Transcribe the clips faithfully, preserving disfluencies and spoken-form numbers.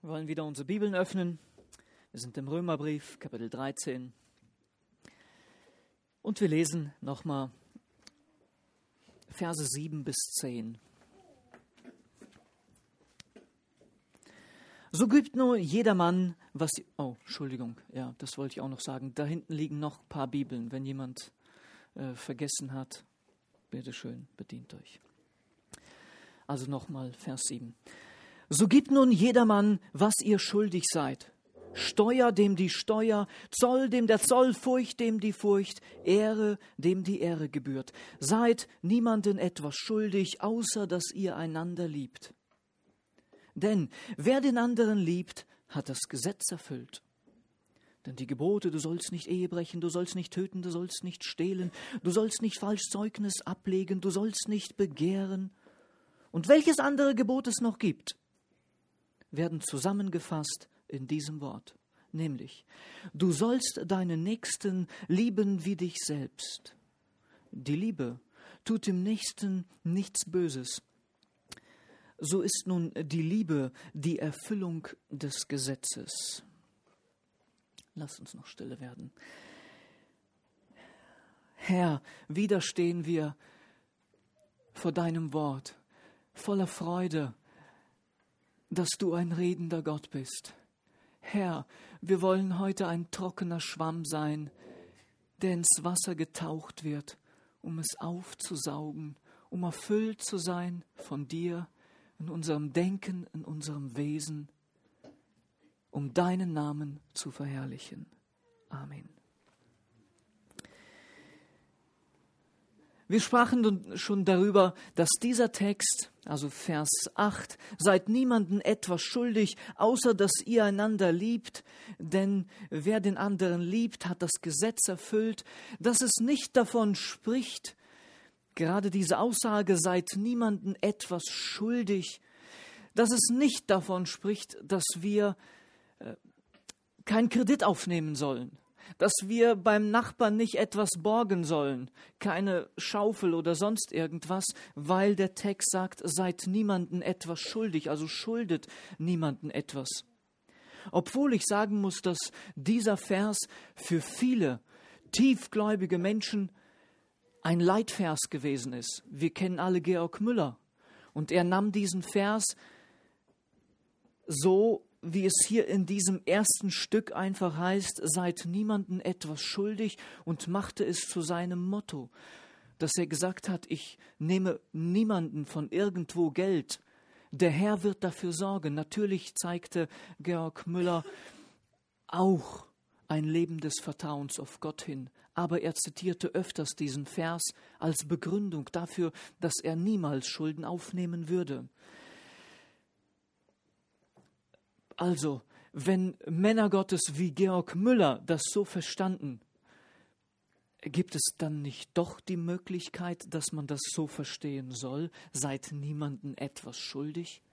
Wir wollen wieder unsere Bibeln öffnen. Wir sind im Römerbrief, Kapitel dreizehn. Und wir lesen nochmal Verse sieben bis zehn. So gibt nur jedermann, was... Oh, Entschuldigung, ja, das wollte ich auch noch sagen. Da hinten liegen noch ein paar Bibeln. Wenn jemand äh, vergessen hat, bitteschön, bedient euch. Also nochmal Vers sieben. So gibt nun jedermann, was ihr schuldig seid. Steuer, dem die Steuer, Zoll, dem der Zoll, Furcht, dem die Furcht, Ehre, dem die Ehre gebührt. Seid niemanden etwas schuldig, außer dass ihr einander liebt. Denn wer den anderen liebt, hat das Gesetz erfüllt. Denn die Gebote, du sollst nicht Ehe brechen, du sollst nicht töten, du sollst nicht stehlen, du sollst nicht falsch Zeugnis ablegen, du sollst nicht begehren. Und welches andere Gebot es noch gibt, werden zusammengefasst in diesem Wort, nämlich, du sollst deinen Nächsten lieben wie dich selbst. Die Liebe tut dem Nächsten nichts Böses. So ist nun die Liebe die Erfüllung des Gesetzes. Lass uns noch stille werden. Herr, wieder stehen wir vor deinem Wort, voller Freude, dass du ein redender Gott bist. Herr, wir wollen heute ein trockener Schwamm sein, der ins Wasser getaucht wird, um es aufzusaugen, um erfüllt zu sein von dir, in unserem Denken, in unserem Wesen, um deinen Namen zu verherrlichen. Amen. Wir sprachen schon darüber, dass dieser Text, also Vers acht, seid niemanden etwas schuldig, außer dass ihr einander liebt, denn wer den anderen liebt, hat das Gesetz erfüllt, dass es nicht davon spricht, gerade diese Aussage, seid niemanden etwas schuldig, dass es nicht davon spricht, dass wir äh, keinen Kredit aufnehmen sollen, dass wir beim Nachbarn nicht etwas borgen sollen, keine Schaufel oder sonst irgendwas, weil der Text sagt, seid niemanden etwas schuldig, also schuldet niemanden etwas. Obwohl ich sagen muss, dass dieser Vers für viele tiefgläubige Menschen ein Leitvers gewesen ist. Wir kennen alle Georg Müller und er nahm diesen Vers so, wie es hier in diesem ersten Stück einfach heißt, seid niemanden etwas schuldig, und machte es zu seinem Motto, dass er gesagt hat, ich nehme niemanden von irgendwo Geld, der Herr wird dafür sorgen. Natürlich zeigte Georg Müller auch ein Leben des Vertrauens auf Gott hin, aber er zitierte öfters diesen Vers als Begründung dafür, dass er niemals Schulden aufnehmen würde. Also, wenn Männer Gottes wie Georg Müller das so verstanden, gibt es dann nicht doch die Möglichkeit, dass man das so verstehen soll, seid niemanden etwas schuldig?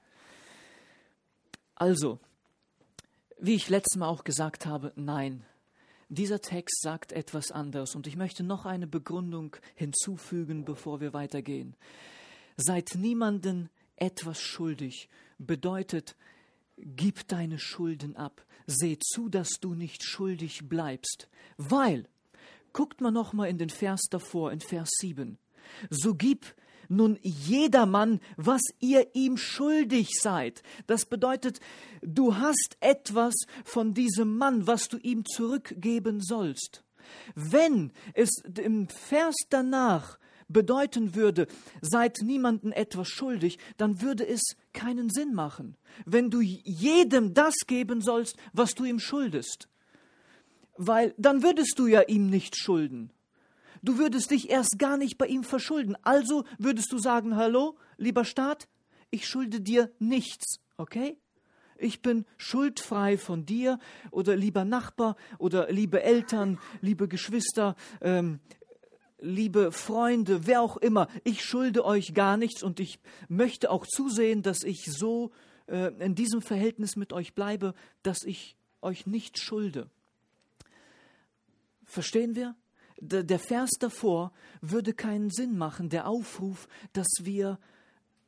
Also, wie ich letztes Mal auch gesagt habe, nein, dieser Text sagt etwas anderes, und ich möchte noch eine Begründung hinzufügen, bevor wir weitergehen. Seid niemanden etwas schuldig bedeutet, gib deine Schulden ab. Seh zu, dass du nicht schuldig bleibst. Weil, guckt mal noch mal in den Vers davor, in Vers sieben. So gib nun jedermann, was ihr ihm schuldig seid. Das bedeutet, du hast etwas von diesem Mann, was du ihm zurückgeben sollst. Wenn es im Vers danach bedeuten würde, seid niemanden etwas schuldig, dann würde es keinen Sinn machen, wenn du jedem das geben sollst, was du ihm schuldest. Weil dann würdest du ja ihm nicht schulden. Du würdest dich erst gar nicht bei ihm verschulden. Also würdest du sagen, hallo, lieber Staat, ich schulde dir nichts, okay? Ich bin schuldfrei von dir, oder lieber Nachbar oder liebe Eltern, liebe Geschwister, ähm, liebe Freunde, wer auch immer, ich schulde euch gar nichts, und ich möchte auch zusehen, dass ich so äh, in diesem Verhältnis mit euch bleibe, dass ich euch nicht schulde. Verstehen wir? Der, der Vers davor würde keinen Sinn machen, der Aufruf, dass wir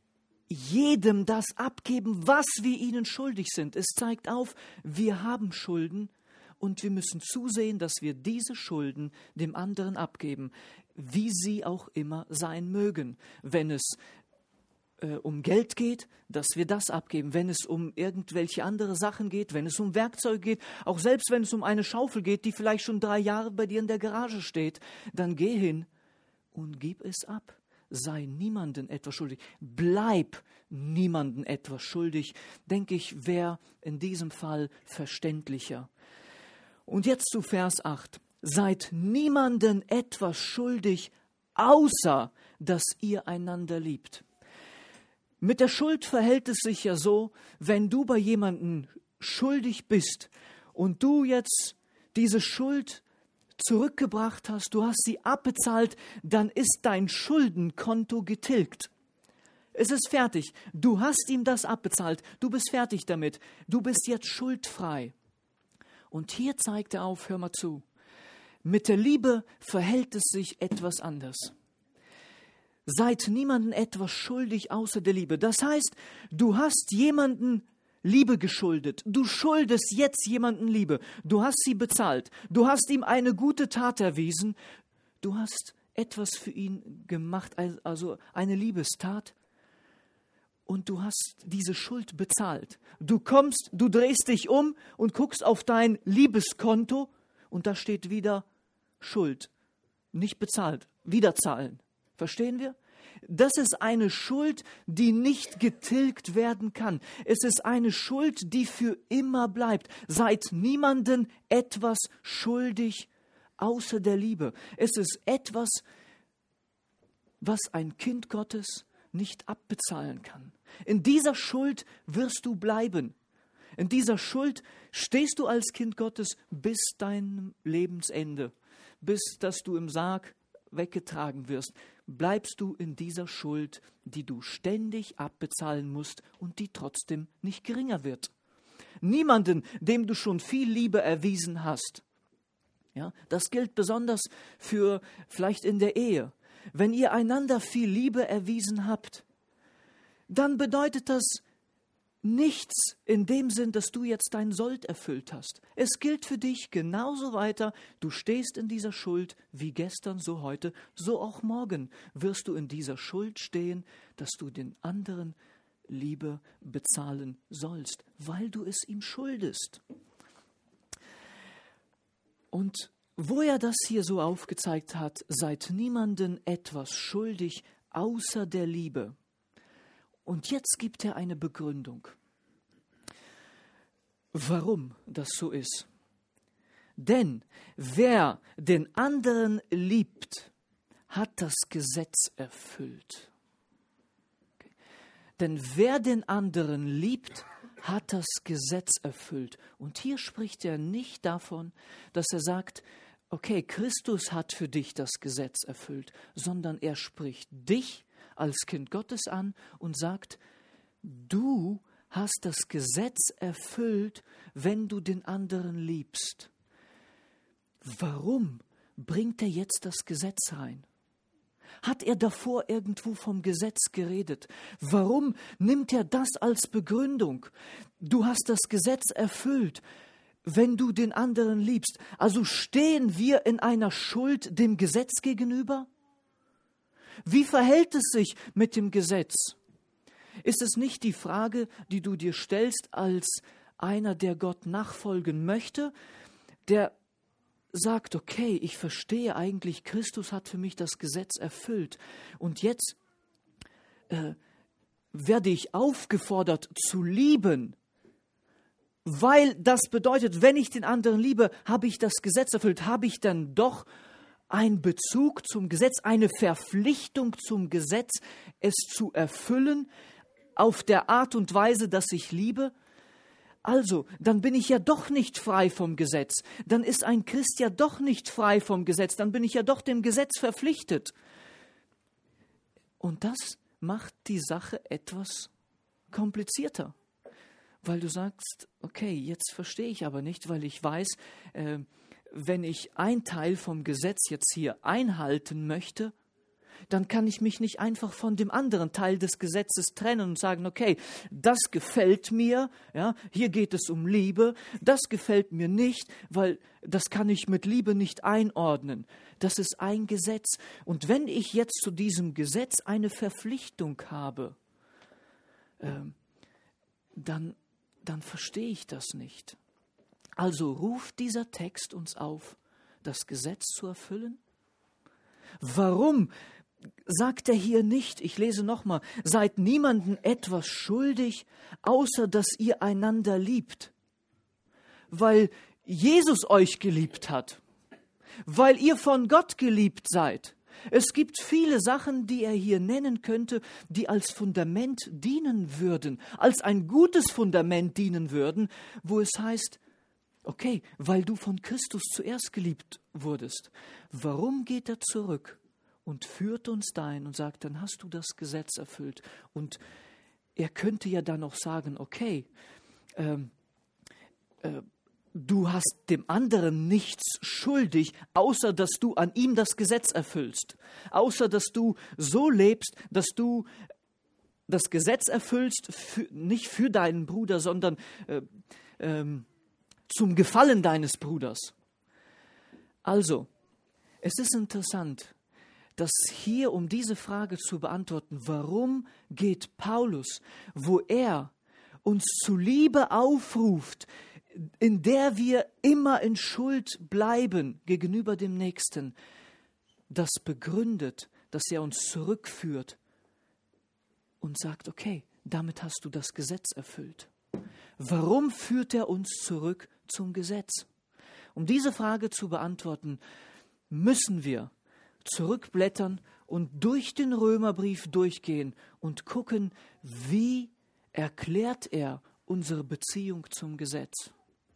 jedem das abgeben, was wir ihnen schuldig sind. Es zeigt auf, wir haben Schulden und wir müssen zusehen, dass wir diese Schulden dem anderen abgeben, wie sie auch immer sein mögen. Wenn es äh, um Geld geht, dass wir das abgeben. Wenn es um irgendwelche andere Sachen geht, wenn es um Werkzeuge geht, auch selbst wenn es um eine Schaufel geht, die vielleicht schon drei Jahre bei dir in der Garage steht, dann geh hin und gib es ab. Sei niemanden etwas schuldig. Bleib niemanden etwas schuldig, denke ich, wäre in diesem Fall verständlicher. Und jetzt zu Vers acht. Seid niemanden etwas schuldig, außer dass ihr einander liebt. Mit der Schuld verhält es sich ja so, wenn du bei jemandem schuldig bist und du jetzt diese Schuld zurückgebracht hast, du hast sie abbezahlt, dann ist dein Schuldenkonto getilgt. Es ist fertig. Du hast ihm das abbezahlt. Du bist fertig damit. Du bist jetzt schuldfrei. Und hier zeigt er auf, hör mal zu. Mit der Liebe verhält es sich etwas anders. Seid niemandem etwas schuldig außer der Liebe. Das heißt, du hast jemanden Liebe geschuldet. Du schuldest jetzt jemanden Liebe. Du hast sie bezahlt. Du hast ihm eine gute Tat erwiesen. Du hast etwas für ihn gemacht, also eine Liebestat. Und du hast diese Schuld bezahlt. Du kommst, du drehst dich um und guckst auf dein Liebeskonto und da steht wieder Schuld. Nicht bezahlt, wieder zahlen. Verstehen wir? Das ist eine Schuld, die nicht getilgt werden kann. Es ist eine Schuld, die für immer bleibt. Seid niemanden etwas schuldig außer der Liebe. Es ist etwas, was ein Kind Gottes nicht abbezahlen kann. In dieser Schuld wirst du bleiben. In dieser Schuld stehst du als Kind Gottes bis deinem Lebensende, bis dass du im Sarg weggetragen wirst. Bleibst du in dieser Schuld, die du ständig abbezahlen musst und die trotzdem nicht geringer wird. Niemanden, dem du schon viel Liebe erwiesen hast. Ja, das gilt besonders für vielleicht in der Ehe. Wenn ihr einander viel Liebe erwiesen habt, dann bedeutet das nichts in dem Sinn, dass du jetzt dein Sold erfüllt hast. Es gilt für dich genauso weiter. Du stehst in dieser Schuld wie gestern, so heute, so auch morgen wirst du in dieser Schuld stehen, dass du den anderen Liebe bezahlen sollst, weil du es ihm schuldest. Und wo er das hier so aufgezeigt hat, seid niemanden etwas schuldig außer der Liebe. Und jetzt gibt er eine Begründung, warum das so ist. Denn wer den anderen liebt, hat das Gesetz erfüllt. Okay. Denn wer den anderen liebt, hat das Gesetz erfüllt. Und hier spricht er nicht davon, dass er sagt, okay, Christus hat für dich das Gesetz erfüllt, sondern er spricht dich als Kind Gottes an und sagt, du hast das Gesetz erfüllt, wenn du den anderen liebst. Warum bringt er jetzt das Gesetz rein? Hat er davor irgendwo vom Gesetz geredet? Warum nimmt er das als Begründung? Du hast das Gesetz erfüllt, wenn du den anderen liebst. Also stehen wir in einer Schuld dem Gesetz gegenüber? Wie verhält es sich mit dem Gesetz? Ist es nicht die Frage, die du dir stellst als einer, der Gott nachfolgen möchte, der sagt, okay, ich verstehe eigentlich, Christus hat für mich das Gesetz erfüllt und jetzt äh, werde ich aufgefordert zu lieben, weil das bedeutet, wenn ich den anderen liebe, habe ich das Gesetz erfüllt, habe ich dann doch ein Bezug zum Gesetz, eine Verpflichtung zum Gesetz, es zu erfüllen, auf der Art und Weise, dass ich liebe? Also, dann bin ich ja doch nicht frei vom Gesetz. Dann ist ein Christ ja doch nicht frei vom Gesetz. Dann bin ich ja doch dem Gesetz verpflichtet. Und das macht die Sache etwas komplizierter. Weil du sagst, okay, jetzt verstehe ich aber nicht, weil ich weiß, äh, wenn ich ein Teil vom Gesetz jetzt hier einhalten möchte, dann kann ich mich nicht einfach von dem anderen Teil des Gesetzes trennen und sagen, okay, das gefällt mir, ja, hier geht es um Liebe, das gefällt mir nicht, weil das kann ich mit Liebe nicht einordnen. Das ist ein Gesetz. Und wenn ich jetzt zu diesem Gesetz eine Verpflichtung habe, ähm, dann, dann verstehe ich das nicht. Also ruft dieser Text uns auf, das Gesetz zu erfüllen? Warum sagt er hier nicht, ich lese nochmal, seid niemandem etwas schuldig, außer dass ihr einander liebt, weil Jesus euch geliebt hat, weil ihr von Gott geliebt seid. Es gibt viele Sachen, die er hier nennen könnte, die als Fundament dienen würden, als ein gutes Fundament dienen würden, wo es heißt, okay, weil du von Christus zuerst geliebt wurdest. Warum geht er zurück und führt uns dahin und sagt, dann hast du das Gesetz erfüllt? Und er könnte ja dann auch sagen, okay, ähm, äh, du hast dem anderen nichts schuldig, außer dass du an ihm das Gesetz erfüllst. Außer dass du so lebst, dass du das Gesetz erfüllst, für, nicht für deinen Bruder, sondern äh, ähm, zum Gefallen deines Bruders. Also, es ist interessant, dass hier, um diese Frage zu beantworten, warum geht Paulus, wo er uns zu Liebe aufruft, in der wir immer in Schuld bleiben gegenüber dem Nächsten, das begründet, dass er uns zurückführt und sagt, okay, damit hast du das Gesetz erfüllt. Warum führt er uns zurück zum Gesetz? Um diese Frage zu beantworten, müssen wir zurückblättern und durch den Römerbrief durchgehen und gucken, wie erklärt er unsere Beziehung zum Gesetz.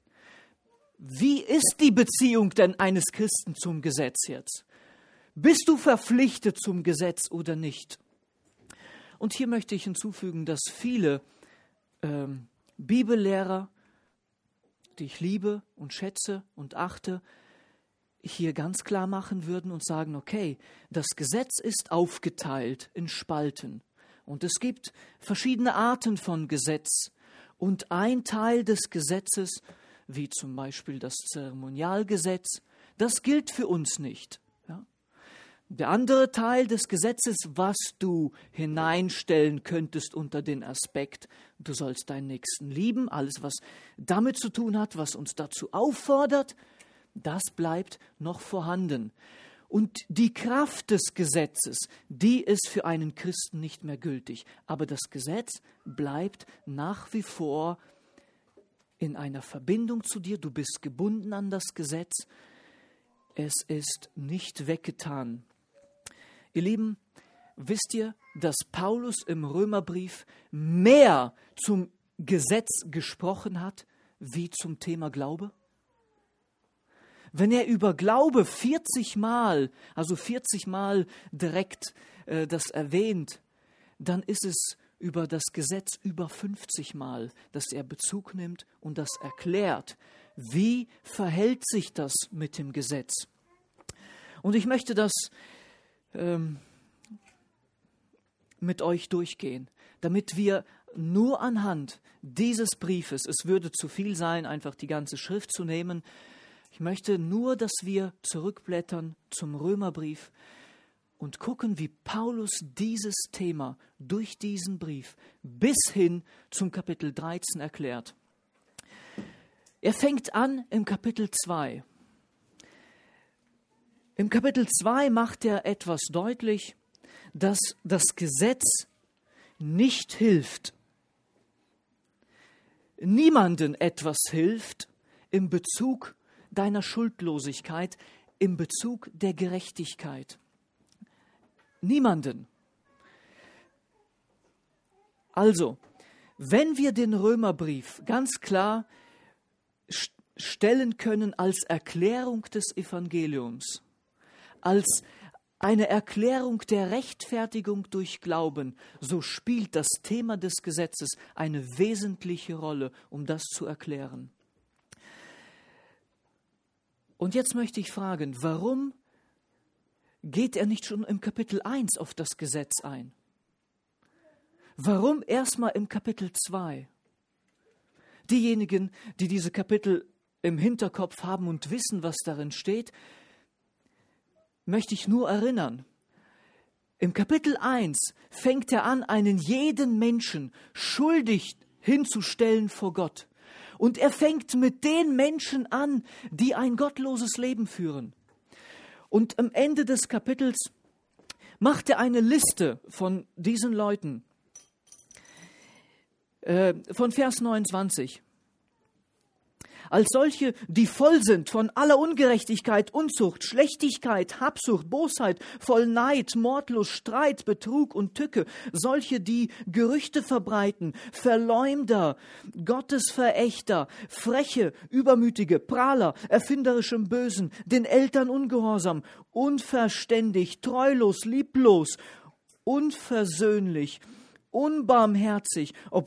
Wie ist die Beziehung denn eines Christen zum Gesetz jetzt? Bist du verpflichtet zum Gesetz oder nicht? Und hier möchte ich hinzufügen, dass viele ähm, Bibellehrer, die ich liebe und schätze und achte, hier ganz klar machen würden und sagen, okay, das Gesetz ist aufgeteilt in Spalten und es gibt verschiedene Arten von Gesetz und ein Teil des Gesetzes, wie zum Beispiel das Zeremonialgesetz, das gilt für uns nicht. Ja? Der andere Teil des Gesetzes, was du hineinstellen könntest unter den Aspekt, du sollst deinen Nächsten lieben, alles, was damit zu tun hat, was uns dazu auffordert, das bleibt noch vorhanden. Und die Kraft des Gesetzes, die ist für einen Christen nicht mehr gültig. Aber das Gesetz bleibt nach wie vor in einer Verbindung zu dir. Du bist gebunden an das Gesetz. Es ist nicht weggetan. Ihr Lieben, wisst ihr, dass Paulus im Römerbrief mehr zum Gesetz gesprochen hat, wie zum Thema Glaube? Wenn er über Glaube vierzig Mal, also vierzig Mal direkt äh, das erwähnt, dann ist es über das Gesetz über fünfzig Mal, dass er Bezug nimmt und das erklärt. Wie verhält sich das mit dem Gesetz? Und ich möchte das ähm, mit euch durchgehen, damit wir nur anhand dieses Briefes, es würde zu viel sein, einfach die ganze Schrift zu nehmen. Ich möchte nur, dass wir zurückblättern zum Römerbrief und gucken, wie Paulus dieses Thema durch diesen Brief bis hin zum Kapitel dreizehn erklärt. Er fängt an im Kapitel zwei. Im Kapitel zwei macht er etwas deutlich, dass das Gesetz nicht hilft. Niemandem etwas hilft im Bezug deiner Schuldlosigkeit, im Bezug der Gerechtigkeit. Niemanden. Also, wenn wir den Römerbrief ganz klar st- stellen können als Erklärung des Evangeliums, als eine Erklärung der Rechtfertigung durch Glauben, so spielt das Thema des Gesetzes eine wesentliche Rolle, um das zu erklären. Und jetzt möchte ich fragen, warum geht er nicht schon im Kapitel eins auf das Gesetz ein? Warum erstmal im Kapitel zwei? Diejenigen, die diese Kapitel im Hinterkopf haben und wissen, was darin steht, möchte ich nur erinnern. Im Kapitel eins fängt er an, einen jeden Menschen schuldig hinzustellen vor Gott. Und er fängt mit den Menschen an, die ein gottloses Leben führen. Und am Ende des Kapitels macht er eine Liste von diesen Leuten. Äh, von Vers neunundzwanzig. Als solche, die voll sind von aller Ungerechtigkeit, Unzucht, Schlechtigkeit, Habsucht, Bosheit, voll Neid, Mordlust, Streit, Betrug und Tücke, solche, die Gerüchte verbreiten, Verleumder, Gottesverächter, Freche, Übermütige, Prahler, erfinderischem Bösen, den Eltern ungehorsam, unverständig, treulos, lieblos, unversöhnlich, unbarmherzig, ob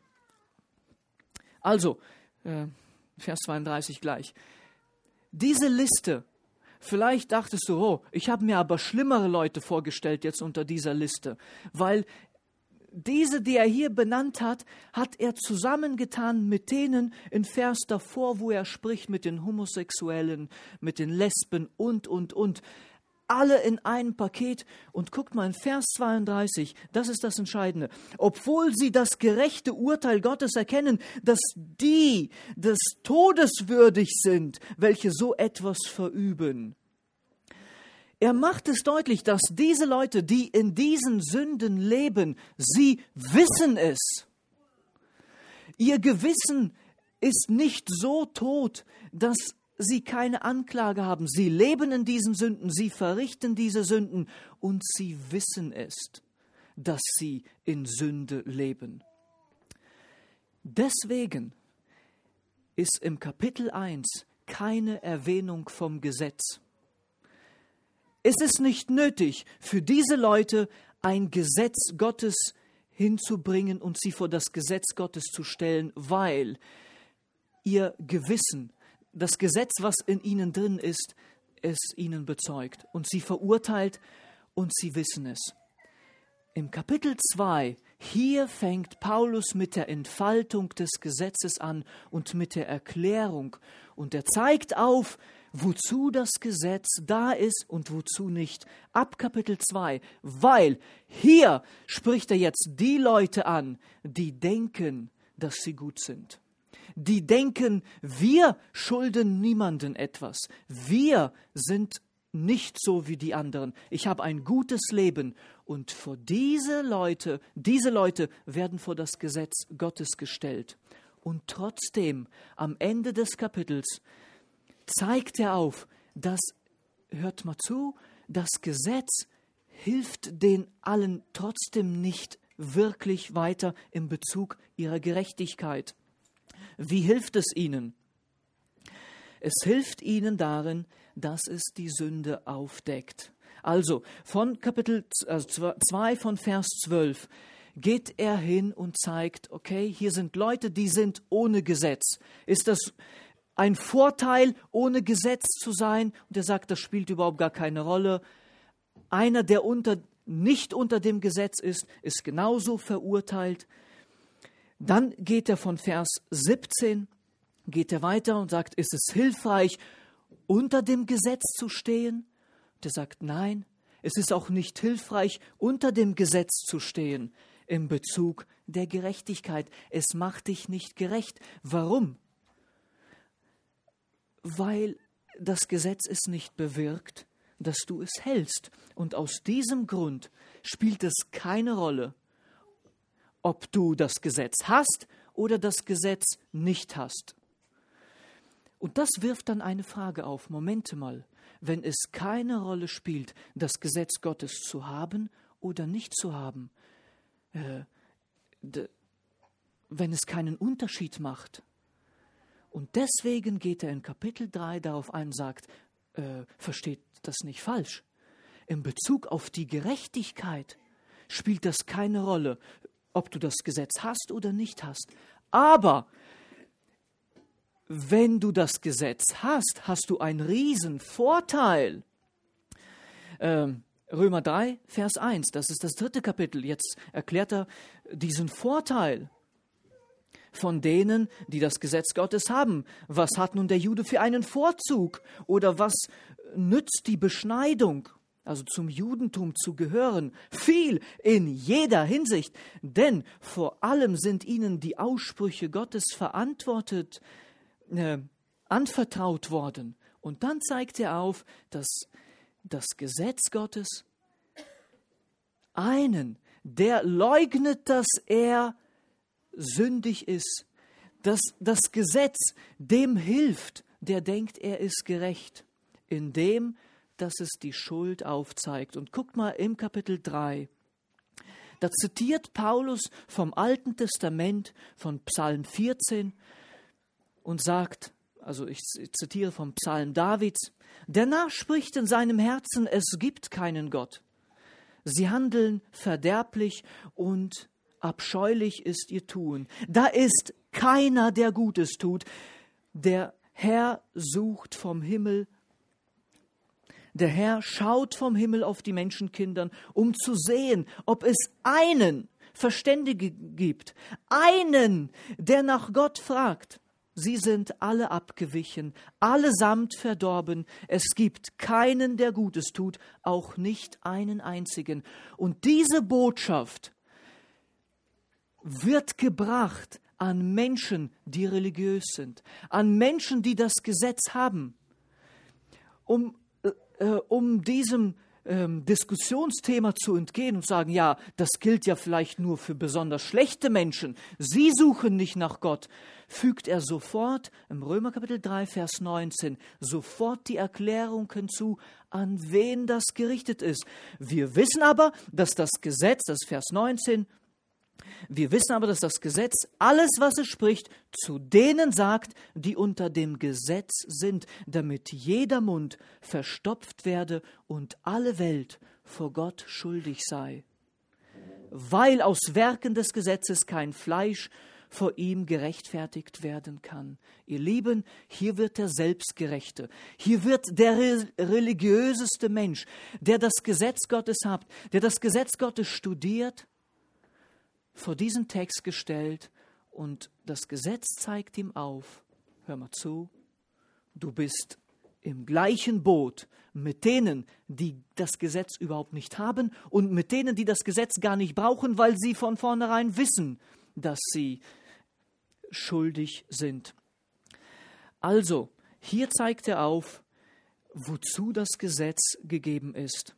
also, äh, Vers zweiunddreißig gleich. Diese Liste, vielleicht dachtest du, oh, ich habe mir aber schlimmere Leute vorgestellt jetzt unter dieser Liste, weil diese, die er hier benannt hat, hat er zusammengetan mit denen in Vers davor, wo er spricht mit den Homosexuellen, mit den Lesben und, und, und. Alle in einem Paket. Und guckt mal in Vers zweiunddreißig, das ist das Entscheidende. Obwohl sie das gerechte Urteil Gottes erkennen, dass die des Todes würdig sind, welche so etwas verüben. Er macht es deutlich, dass diese Leute, die in diesen Sünden leben, sie wissen es. Ihr Gewissen ist nicht so tot, dass sie keine Anklage haben. Sie leben in diesen Sünden, sie verrichten diese Sünden und sie wissen es, dass sie in Sünde leben. Deswegen ist im Kapitel eins keine Erwähnung vom Gesetz. Es ist nicht nötig, für diese Leute ein Gesetz Gottes hinzubringen und sie vor das Gesetz Gottes zu stellen, weil ihr Gewissen, das Gesetz, was in ihnen drin ist, es ihnen bezeugt und sie verurteilt und sie wissen es. Im Kapitel zwei, hier fängt Paulus mit der Entfaltung des Gesetzes an und mit der Erklärung. Und er zeigt auf, wozu das Gesetz da ist und wozu nicht. Ab Kapitel zwei, weil hier spricht er jetzt die Leute an, die denken, dass sie gut sind. Die denken, wir schulden niemanden etwas. Wir sind nicht so wie die anderen. Ich habe ein gutes Leben. Und vor diese Leute, diese Leute werden vor das Gesetz Gottes gestellt. Und trotzdem, am Ende des Kapitels, zeigt er auf, dass, hört mal zu, das Gesetz hilft den allen trotzdem nicht wirklich weiter in Bezug ihrer Gerechtigkeit. Wie hilft es ihnen? Es hilft ihnen darin, dass es die Sünde aufdeckt. Also von Kapitel zwei von Vers zwölf geht er hin und zeigt, okay, hier sind Leute, die sind ohne Gesetz. Ist das ein Vorteil, ohne Gesetz zu sein? Und er sagt, das spielt überhaupt gar keine Rolle. Einer, der unter, nicht unter dem Gesetz ist, ist genauso verurteilt. Dann geht er von Vers siebzehn, geht er weiter und sagt, ist es hilfreich, unter dem Gesetz zu stehen? Und er sagt, nein, es ist auch nicht hilfreich, unter dem Gesetz zu stehen in Bezug der Gerechtigkeit. Es macht dich nicht gerecht. Warum? Weil das Gesetz es nicht bewirkt, dass du es hältst. Und aus diesem Grund spielt es keine Rolle, ob du das Gesetz hast oder das Gesetz nicht hast. Und das wirft dann eine Frage auf. Momente mal, wenn es keine Rolle spielt, das Gesetz Gottes zu haben oder nicht zu haben, äh, de, wenn es keinen Unterschied macht. Und deswegen geht er in Kapitel drei darauf ein und sagt, äh, versteht das nicht falsch. In Bezug auf die Gerechtigkeit spielt das keine Rolle, ob du das Gesetz hast oder nicht hast. Aber wenn du das Gesetz hast, hast du einen riesen Vorteil. Ähm, Römer drei, Vers eins, das ist das dritte Kapitel. Jetzt erklärt er diesen Vorteil von denen, die das Gesetz Gottes haben. Was hat nun der Jude für einen Vorzug? Oder was nützt die Beschneidung, also zum Judentum zu gehören? Viel in jeder Hinsicht, denn vor allem sind ihnen die Aussprüche Gottes verantwortet, äh, anvertraut worden. Und dann zeigt er auf, dass das Gesetz Gottes einen, der leugnet, dass er sündig ist, dass das Gesetz dem hilft, der denkt, er ist gerecht, indem, dass es die Schuld aufzeigt. Und guckt mal im Kapitel drei, da zitiert Paulus vom Alten Testament, von Psalm vierzehn und sagt, also ich zitiere vom Psalm Davids, der Narr spricht in seinem Herzen, es gibt keinen Gott. Sie handeln verderblich und abscheulich ist ihr Tun. Da ist keiner, der Gutes tut. Der Herr sucht vom Himmel, der Herr schaut vom Himmel auf die Menschenkindern, um zu sehen, ob es einen Verständigen gibt, einen, der nach Gott fragt. Sie sind alle abgewichen, allesamt verdorben. Es gibt keinen, der Gutes tut, auch nicht einen einzigen. Und diese Botschaft wird gebracht an Menschen, die religiös sind, an Menschen, die das Gesetz haben, um, äh, um diesem ähm, Diskussionsthema zu entgehen und sagen, ja, das gilt ja vielleicht nur für besonders schlechte Menschen, sie suchen nicht nach Gott, fügt er sofort im Römer Kapitel drei, Vers neunzehn, sofort die Erklärung hinzu, an wen das gerichtet ist. Wir wissen aber, dass das Gesetz, das ist Vers neunzehn, wir wissen aber, dass das Gesetz alles, was es spricht, zu denen sagt, die unter dem Gesetz sind, damit jeder Mund verstopft werde und alle Welt vor Gott schuldig sei. Weil aus Werken des Gesetzes kein Fleisch vor ihm gerechtfertigt werden kann. Ihr Lieben, hier wird der Selbstgerechte, hier wird der re- religiöseste Mensch, der das Gesetz Gottes hat, der das Gesetz Gottes studiert, vor diesen Text gestellt und das Gesetz zeigt ihm auf, hör mal zu, du bist im gleichen Boot mit denen, die das Gesetz überhaupt nicht haben und mit denen, die das Gesetz gar nicht brauchen, weil sie von vornherein wissen, dass sie schuldig sind. Also, hier zeigt er auf, wozu das Gesetz gegeben ist.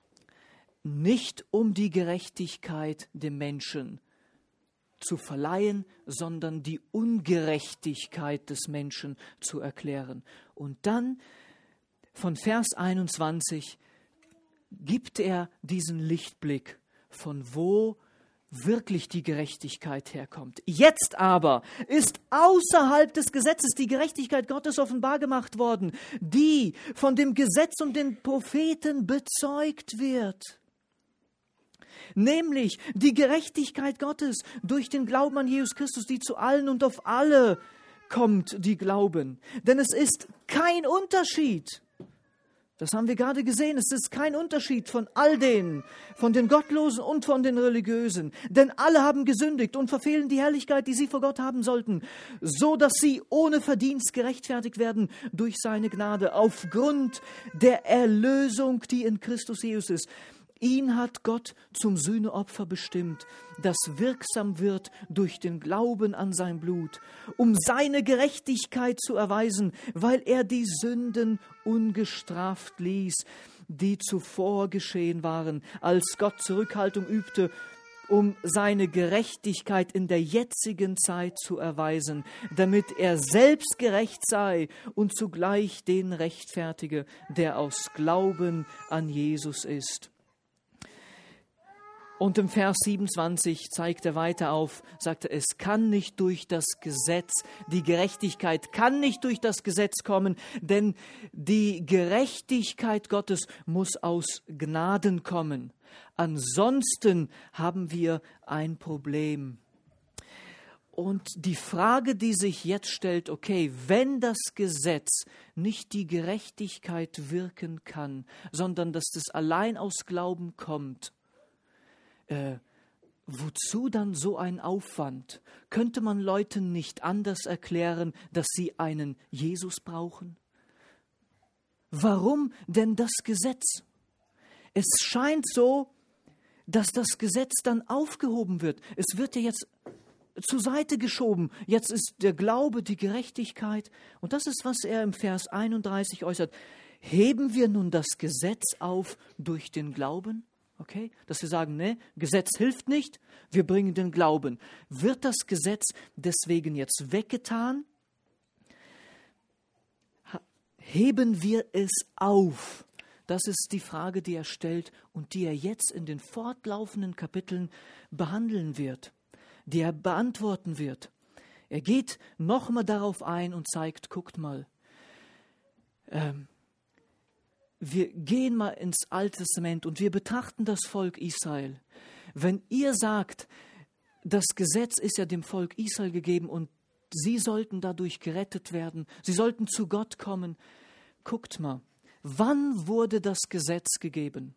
Nicht um die Gerechtigkeit dem Menschen zu verleihen, sondern die Ungerechtigkeit des Menschen zu erklären. Und dann von Vers einundzwanzig gibt er diesen Lichtblick, von wo wirklich die Gerechtigkeit herkommt. Jetzt aber ist außerhalb des Gesetzes die Gerechtigkeit Gottes offenbar gemacht worden, die von dem Gesetz und den Propheten bezeugt wird. Nämlich die Gerechtigkeit Gottes durch den Glauben an Jesus Christus, die zu allen und auf alle kommt, die glauben. Denn es ist kein Unterschied. Das haben wir gerade gesehen. Es ist kein Unterschied von all denen, von den Gottlosen und von den Religiösen. Denn alle haben gesündigt und verfehlen die Herrlichkeit, die sie vor Gott haben sollten, so dass sie ohne Verdienst gerechtfertigt werden durch seine Gnade, aufgrund der Erlösung, die in Christus Jesus ist. Ihn hat Gott zum Sühneopfer bestimmt, das wirksam wird durch den Glauben an sein Blut, um seine Gerechtigkeit zu erweisen, weil er die Sünden ungestraft ließ, die zuvor geschehen waren, als Gott Zurückhaltung übte, um seine Gerechtigkeit in der jetzigen Zeit zu erweisen, damit er selbst gerecht sei und zugleich den rechtfertige, der aus Glauben an Jesus ist. Und im Vers siebenundzwanzig zeigt er weiter auf, sagt er, es kann nicht durch das Gesetz, die Gerechtigkeit kann nicht durch das Gesetz kommen, denn die Gerechtigkeit Gottes muss aus Gnaden kommen. Ansonsten haben wir ein Problem. Und die Frage, die sich jetzt stellt, okay, wenn das Gesetz nicht die Gerechtigkeit wirken kann, sondern dass das allein aus Glauben kommt, äh, wozu dann so ein Aufwand? Könnte man Leuten nicht anders erklären, dass sie einen Jesus brauchen? Warum denn das Gesetz? Es scheint so, dass das Gesetz dann aufgehoben wird. Es wird ja jetzt zur Seite geschoben. Jetzt ist der Glaube, die Gerechtigkeit. Und das ist, was er im Vers einunddreißig äußert. Heben wir nun das Gesetz auf durch den Glauben? Okay? Dass wir sagen, ne, Gesetz hilft nicht, wir bringen den Glauben. Wird das Gesetz deswegen jetzt weggetan? Heben wir es auf? Das ist die Frage, die er stellt und die er jetzt in den fortlaufenden Kapiteln behandeln wird, die er beantworten wird. Er geht nochmal darauf ein und zeigt, guckt mal, ähm, wir gehen mal ins Alte Testament und wir betrachten das Volk Israel. Wenn ihr sagt, das Gesetz ist ja dem Volk Israel gegeben und sie sollten dadurch gerettet werden, sie sollten zu Gott kommen, guckt mal, wann wurde das Gesetz gegeben?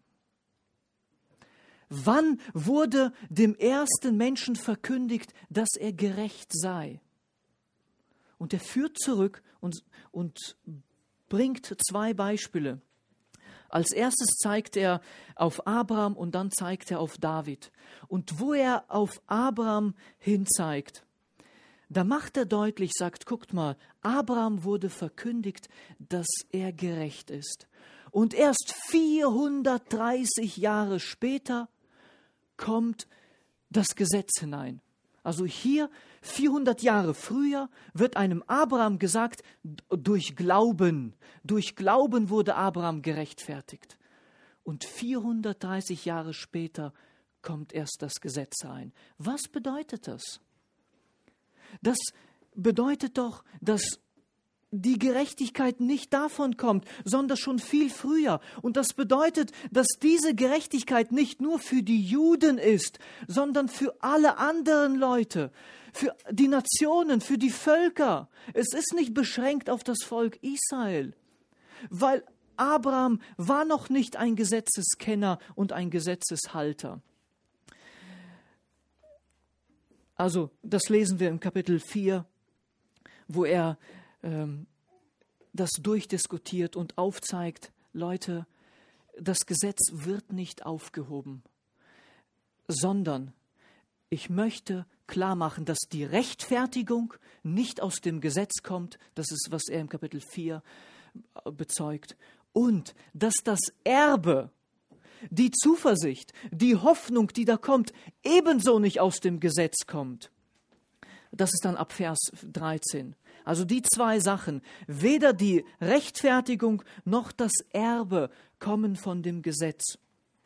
Wann wurde dem ersten Menschen verkündigt, dass er gerecht sei? Und er führt zurück und, und bringt zwei Beispiele. Als erstes zeigt er auf Abraham und dann zeigt er auf David. Und wo er auf Abraham hinzeigt, da macht er deutlich, sagt, guckt mal, Abraham wurde verkündigt, dass er gerecht ist. Und erst vierhundertdreißig Jahre später kommt das Gesetz hinein. Also hier, vierhundert Jahre früher, wird einem Abraham gesagt, durch Glauben, durch Glauben wurde Abraham gerechtfertigt. Und vierhundertdreißig Jahre später kommt erst das Gesetz ein. Was bedeutet das? Das bedeutet doch, dass die Gerechtigkeit nicht davon kommt, sondern schon viel früher. Und das bedeutet, dass diese Gerechtigkeit nicht nur für die Juden ist, sondern für alle anderen Leute, für die Nationen, für die Völker. Es ist nicht beschränkt auf das Volk Israel, weil Abraham war noch nicht ein Gesetzeskenner und ein Gesetzeshalter. Also, das lesen wir im Kapitel vier, wo er ähm, das durchdiskutiert und aufzeigt, Leute, das Gesetz wird nicht aufgehoben, sondern ich möchte klar machen, dass die Rechtfertigung nicht aus dem Gesetz kommt, das ist, was er im Kapitel vier bezeugt, und dass das Erbe, die Zuversicht, die Hoffnung, die da kommt, ebenso nicht aus dem Gesetz kommt. Das ist dann ab Vers dreizehn. Also die zwei Sachen, weder die Rechtfertigung noch das Erbe kommen von dem Gesetz.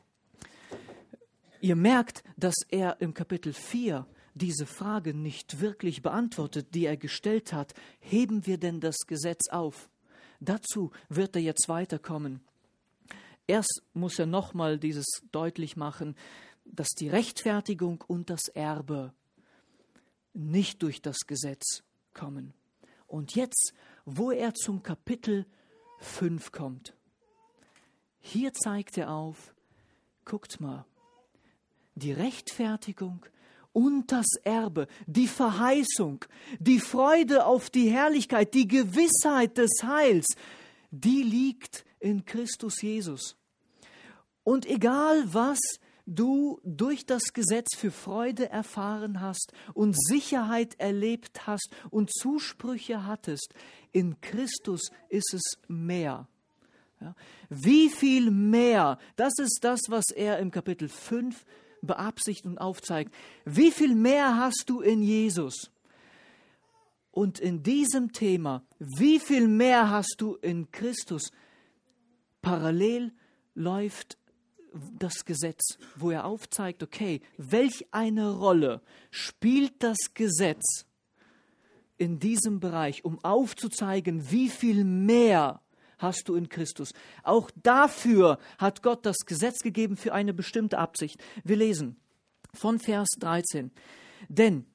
Ihr merkt, dass er im Kapitel vier diese Frage nicht wirklich beantwortet, die er gestellt hat. Heben wir denn das Gesetz auf? Dazu wird er jetzt weiterkommen. Erst muss er nochmal dieses deutlich machen, dass die Rechtfertigung und das Erbe nicht durch das Gesetz kommen. Und jetzt, wo er zum Kapitel fünf kommt, hier zeigt er auf, guckt mal, die Rechtfertigung und das Erbe, die Verheißung, die Freude auf die Herrlichkeit, die Gewissheit des Heils, die liegt in Christus Jesus. Und egal was du durch das Gesetz für Freude erfahren hast und Sicherheit erlebt hast und Zusprüche hattest, in Christus ist es mehr. Ja, wie viel mehr, das ist das, was er im Kapitel fünf beabsichtigt und aufzeigt. Wie viel mehr hast du in Jesus? Und in diesem Thema, wie viel mehr hast du in Christus? Parallel läuft das Gesetz, wo er aufzeigt, okay, welch eine Rolle spielt das Gesetz in diesem Bereich, um aufzuzeigen, wie viel mehr hast du in Christus. Auch dafür hat Gott das Gesetz gegeben für eine bestimmte Absicht. Wir lesen von Vers dreizehn. Denn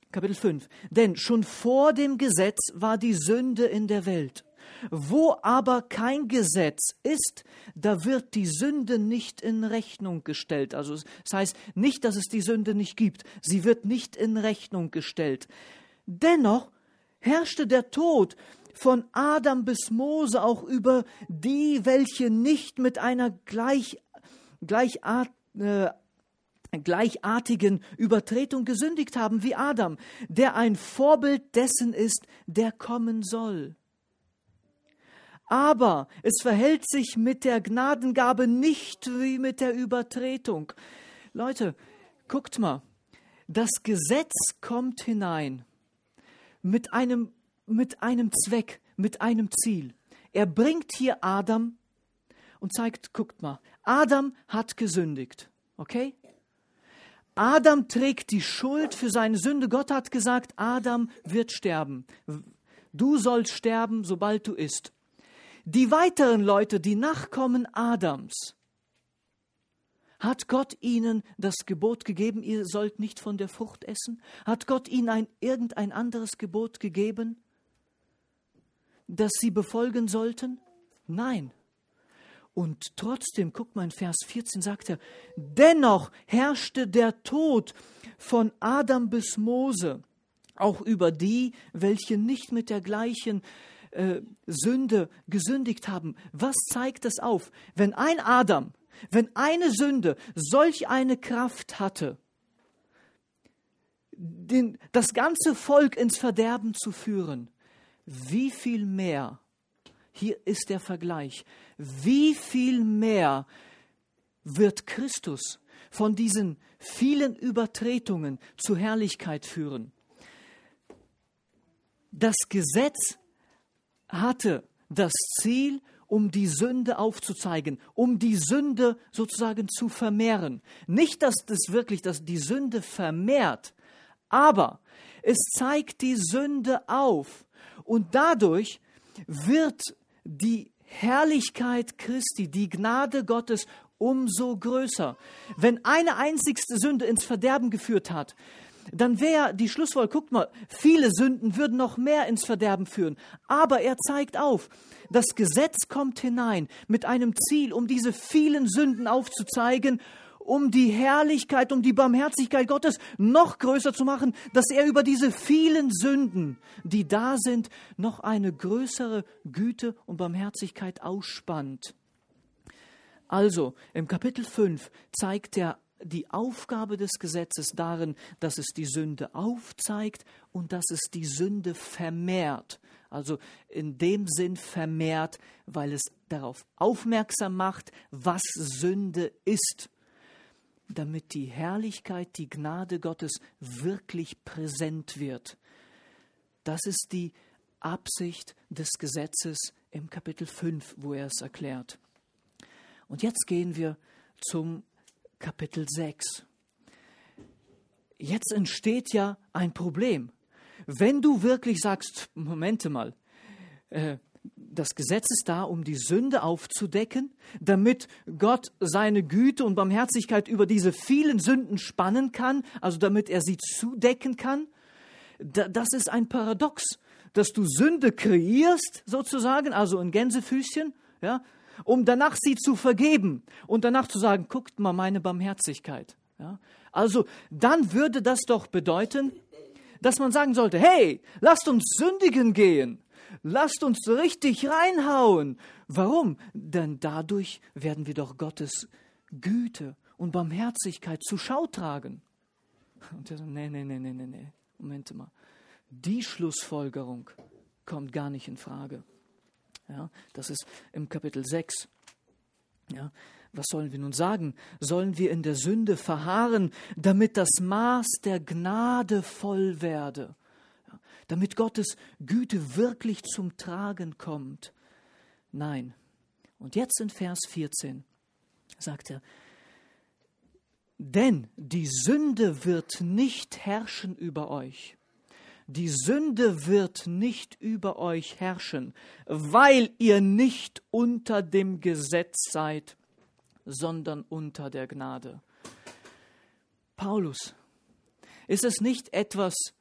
Kapitel fünf. Denn schon vor dem Gesetz war die Sünde in der Welt. Wo aber kein Gesetz ist, da wird die Sünde nicht in Rechnung gestellt. Also das heißt nicht, dass es die Sünde nicht gibt. Sie wird nicht in Rechnung gestellt. Dennoch herrschte der Tod von Adam bis Mose auch über die, welche nicht mit einer gleich, gleichart, äh, gleichartigen Übertretung gesündigt haben wie Adam, der ein Vorbild dessen ist, der kommen soll. Aber es verhält sich mit der Gnadengabe nicht wie mit der Übertretung. Leute, guckt mal, das Gesetz kommt hinein mit einem, mit einem Zweck, mit einem Ziel. Er bringt hier Adam und zeigt, guckt mal, Adam hat gesündigt, okay? Adam trägt die Schuld für seine Sünde. Gott hat gesagt, Adam wird sterben. Du sollst sterben, sobald du isst. Die weiteren Leute, die Nachkommen Adams, hat Gott ihnen das Gebot gegeben, ihr sollt nicht von der Frucht essen? Hat Gott ihnen ein, irgendein anderes Gebot gegeben, das sie befolgen sollten? Nein. Und trotzdem, guck mal in Vers vierzehn, sagt er, dennoch herrschte der Tod von Adam bis Mose, auch über die, welche nicht mit der gleichen äh, Sünde gesündigt haben. Was zeigt das auf? Wenn ein Adam, wenn eine Sünde solch eine Kraft hatte, den, das ganze Volk ins Verderben zu führen, wie viel mehr, hier ist der Vergleich, wie viel mehr wird Christus von diesen vielen Übertretungen zur Herrlichkeit führen? Das Gesetz hatte das Ziel, um die Sünde aufzuzeigen, um die Sünde sozusagen zu vermehren. Nicht, dass das wirklich dass die Sünde vermehrt, aber es zeigt die Sünde auf und dadurch wird die Herrlichkeit Christi, die Gnade Gottes umso größer. Wenn eine einzigste Sünde ins Verderben geführt hat, dann wäre die Schlussfolgerung, guckt mal, viele Sünden würden noch mehr ins Verderben führen. Aber er zeigt auf, das Gesetz kommt hinein mit einem Ziel, um diese vielen Sünden aufzuzeigen, um die Herrlichkeit, um die Barmherzigkeit Gottes noch größer zu machen, dass er über diese vielen Sünden, die da sind, noch eine größere Güte und Barmherzigkeit ausspannt. Also, im Kapitel fünf zeigt er die Aufgabe des Gesetzes darin, dass es die Sünde aufzeigt und dass es die Sünde vermehrt. Also in dem Sinn vermehrt, weil es darauf aufmerksam macht, was Sünde ist, damit die Herrlichkeit, die Gnade Gottes wirklich präsent wird. Das ist die Absicht des Gesetzes im Kapitel fünf, wo er es erklärt. Und jetzt gehen wir zum Kapitel sechs. Jetzt entsteht ja ein Problem. Wenn du wirklich sagst, Moment mal, äh, das Gesetz ist da, um die Sünde aufzudecken, damit Gott seine Güte und Barmherzigkeit über diese vielen Sünden spannen kann, also damit er sie zudecken kann. Da, das ist ein Paradox, dass du Sünde kreierst, sozusagen, also ein Gänsefüßchen, ja, um danach sie zu vergeben und danach zu sagen, guckt mal meine Barmherzigkeit. Ja? Also dann würde das doch bedeuten, dass man sagen sollte, hey, lasst uns sündigen gehen, lasst uns richtig reinhauen. Warum? Denn dadurch werden wir doch Gottes Güte und Barmherzigkeit zur Schau tragen. Und er sagt, nee, nee, nee, nee, nee, nee, Moment mal. Die Schlussfolgerung kommt gar nicht in Frage. Ja, das ist im Kapitel sechs. Ja, was sollen wir nun sagen? Sollen wir in der Sünde verharren, damit das Maß der Gnade voll werde? Ja, damit Gottes Güte wirklich zum Tragen kommt? Nein. Und jetzt in Vers vierzehn sagt er, denn die Sünde wird nicht herrschen über euch. Die Sünde wird nicht über euch herrschen, weil ihr nicht unter dem Gesetz seid, sondern unter der Gnade. Paulus, ist es nicht etwas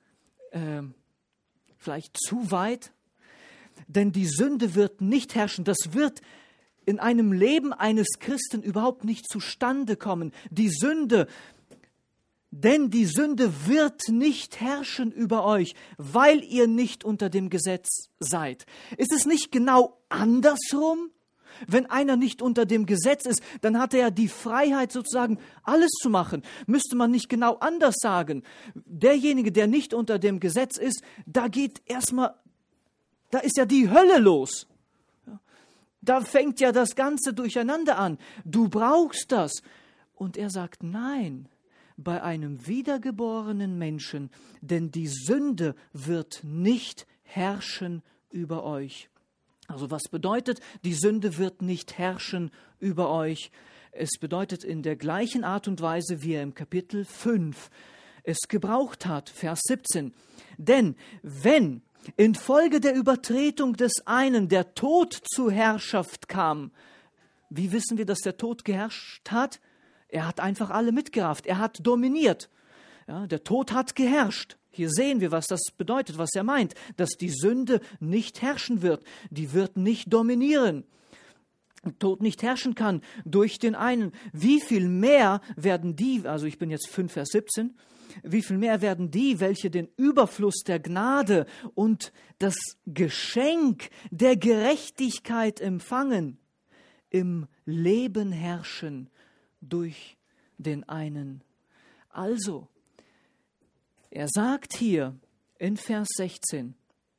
äh, vielleicht zu weit, denn die Sünde wird nicht herrschen. Das wird in einem Leben eines Christen überhaupt nicht zustande kommen. Die Sünde, denn die Sünde wird nicht herrschen über euch, weil ihr nicht unter dem Gesetz seid. Ist es nicht genau andersrum? Wenn einer nicht unter dem Gesetz ist, dann hat er die Freiheit sozusagen alles zu machen. Müsste man nicht genau anders sagen. Derjenige, der nicht unter dem Gesetz ist, da geht erstmal, da ist ja die Hölle los. Da fängt ja das Ganze durcheinander an. Du brauchst das. Und er sagt, nein, bei einem wiedergeborenen Menschen, denn die Sünde wird nicht herrschen über euch. Also was bedeutet, die Sünde wird nicht herrschen über euch? Es bedeutet in der gleichen Art und Weise, wie er im Kapitel fünf es gebraucht hat, Vers siebzehn. Denn wenn infolge der Übertretung des einen der Tod zur Herrschaft kam, wie wissen wir, dass der Tod geherrscht hat? Er hat einfach alle mitgerafft, er hat dominiert. Ja, der Tod hat geherrscht. Hier sehen wir, was das bedeutet, was er meint, dass die Sünde nicht herrschen wird, die wird nicht dominieren. Tod nicht herrschen kann durch den einen. Wie viel mehr werden die, also ich bin jetzt fünf, Vers siebzehn, wie viel mehr werden die, welche den Überfluss der Gnade und das Geschenk der Gerechtigkeit empfangen, im Leben herrschen durch den einen. Also, er sagt hier in Vers sechzehn,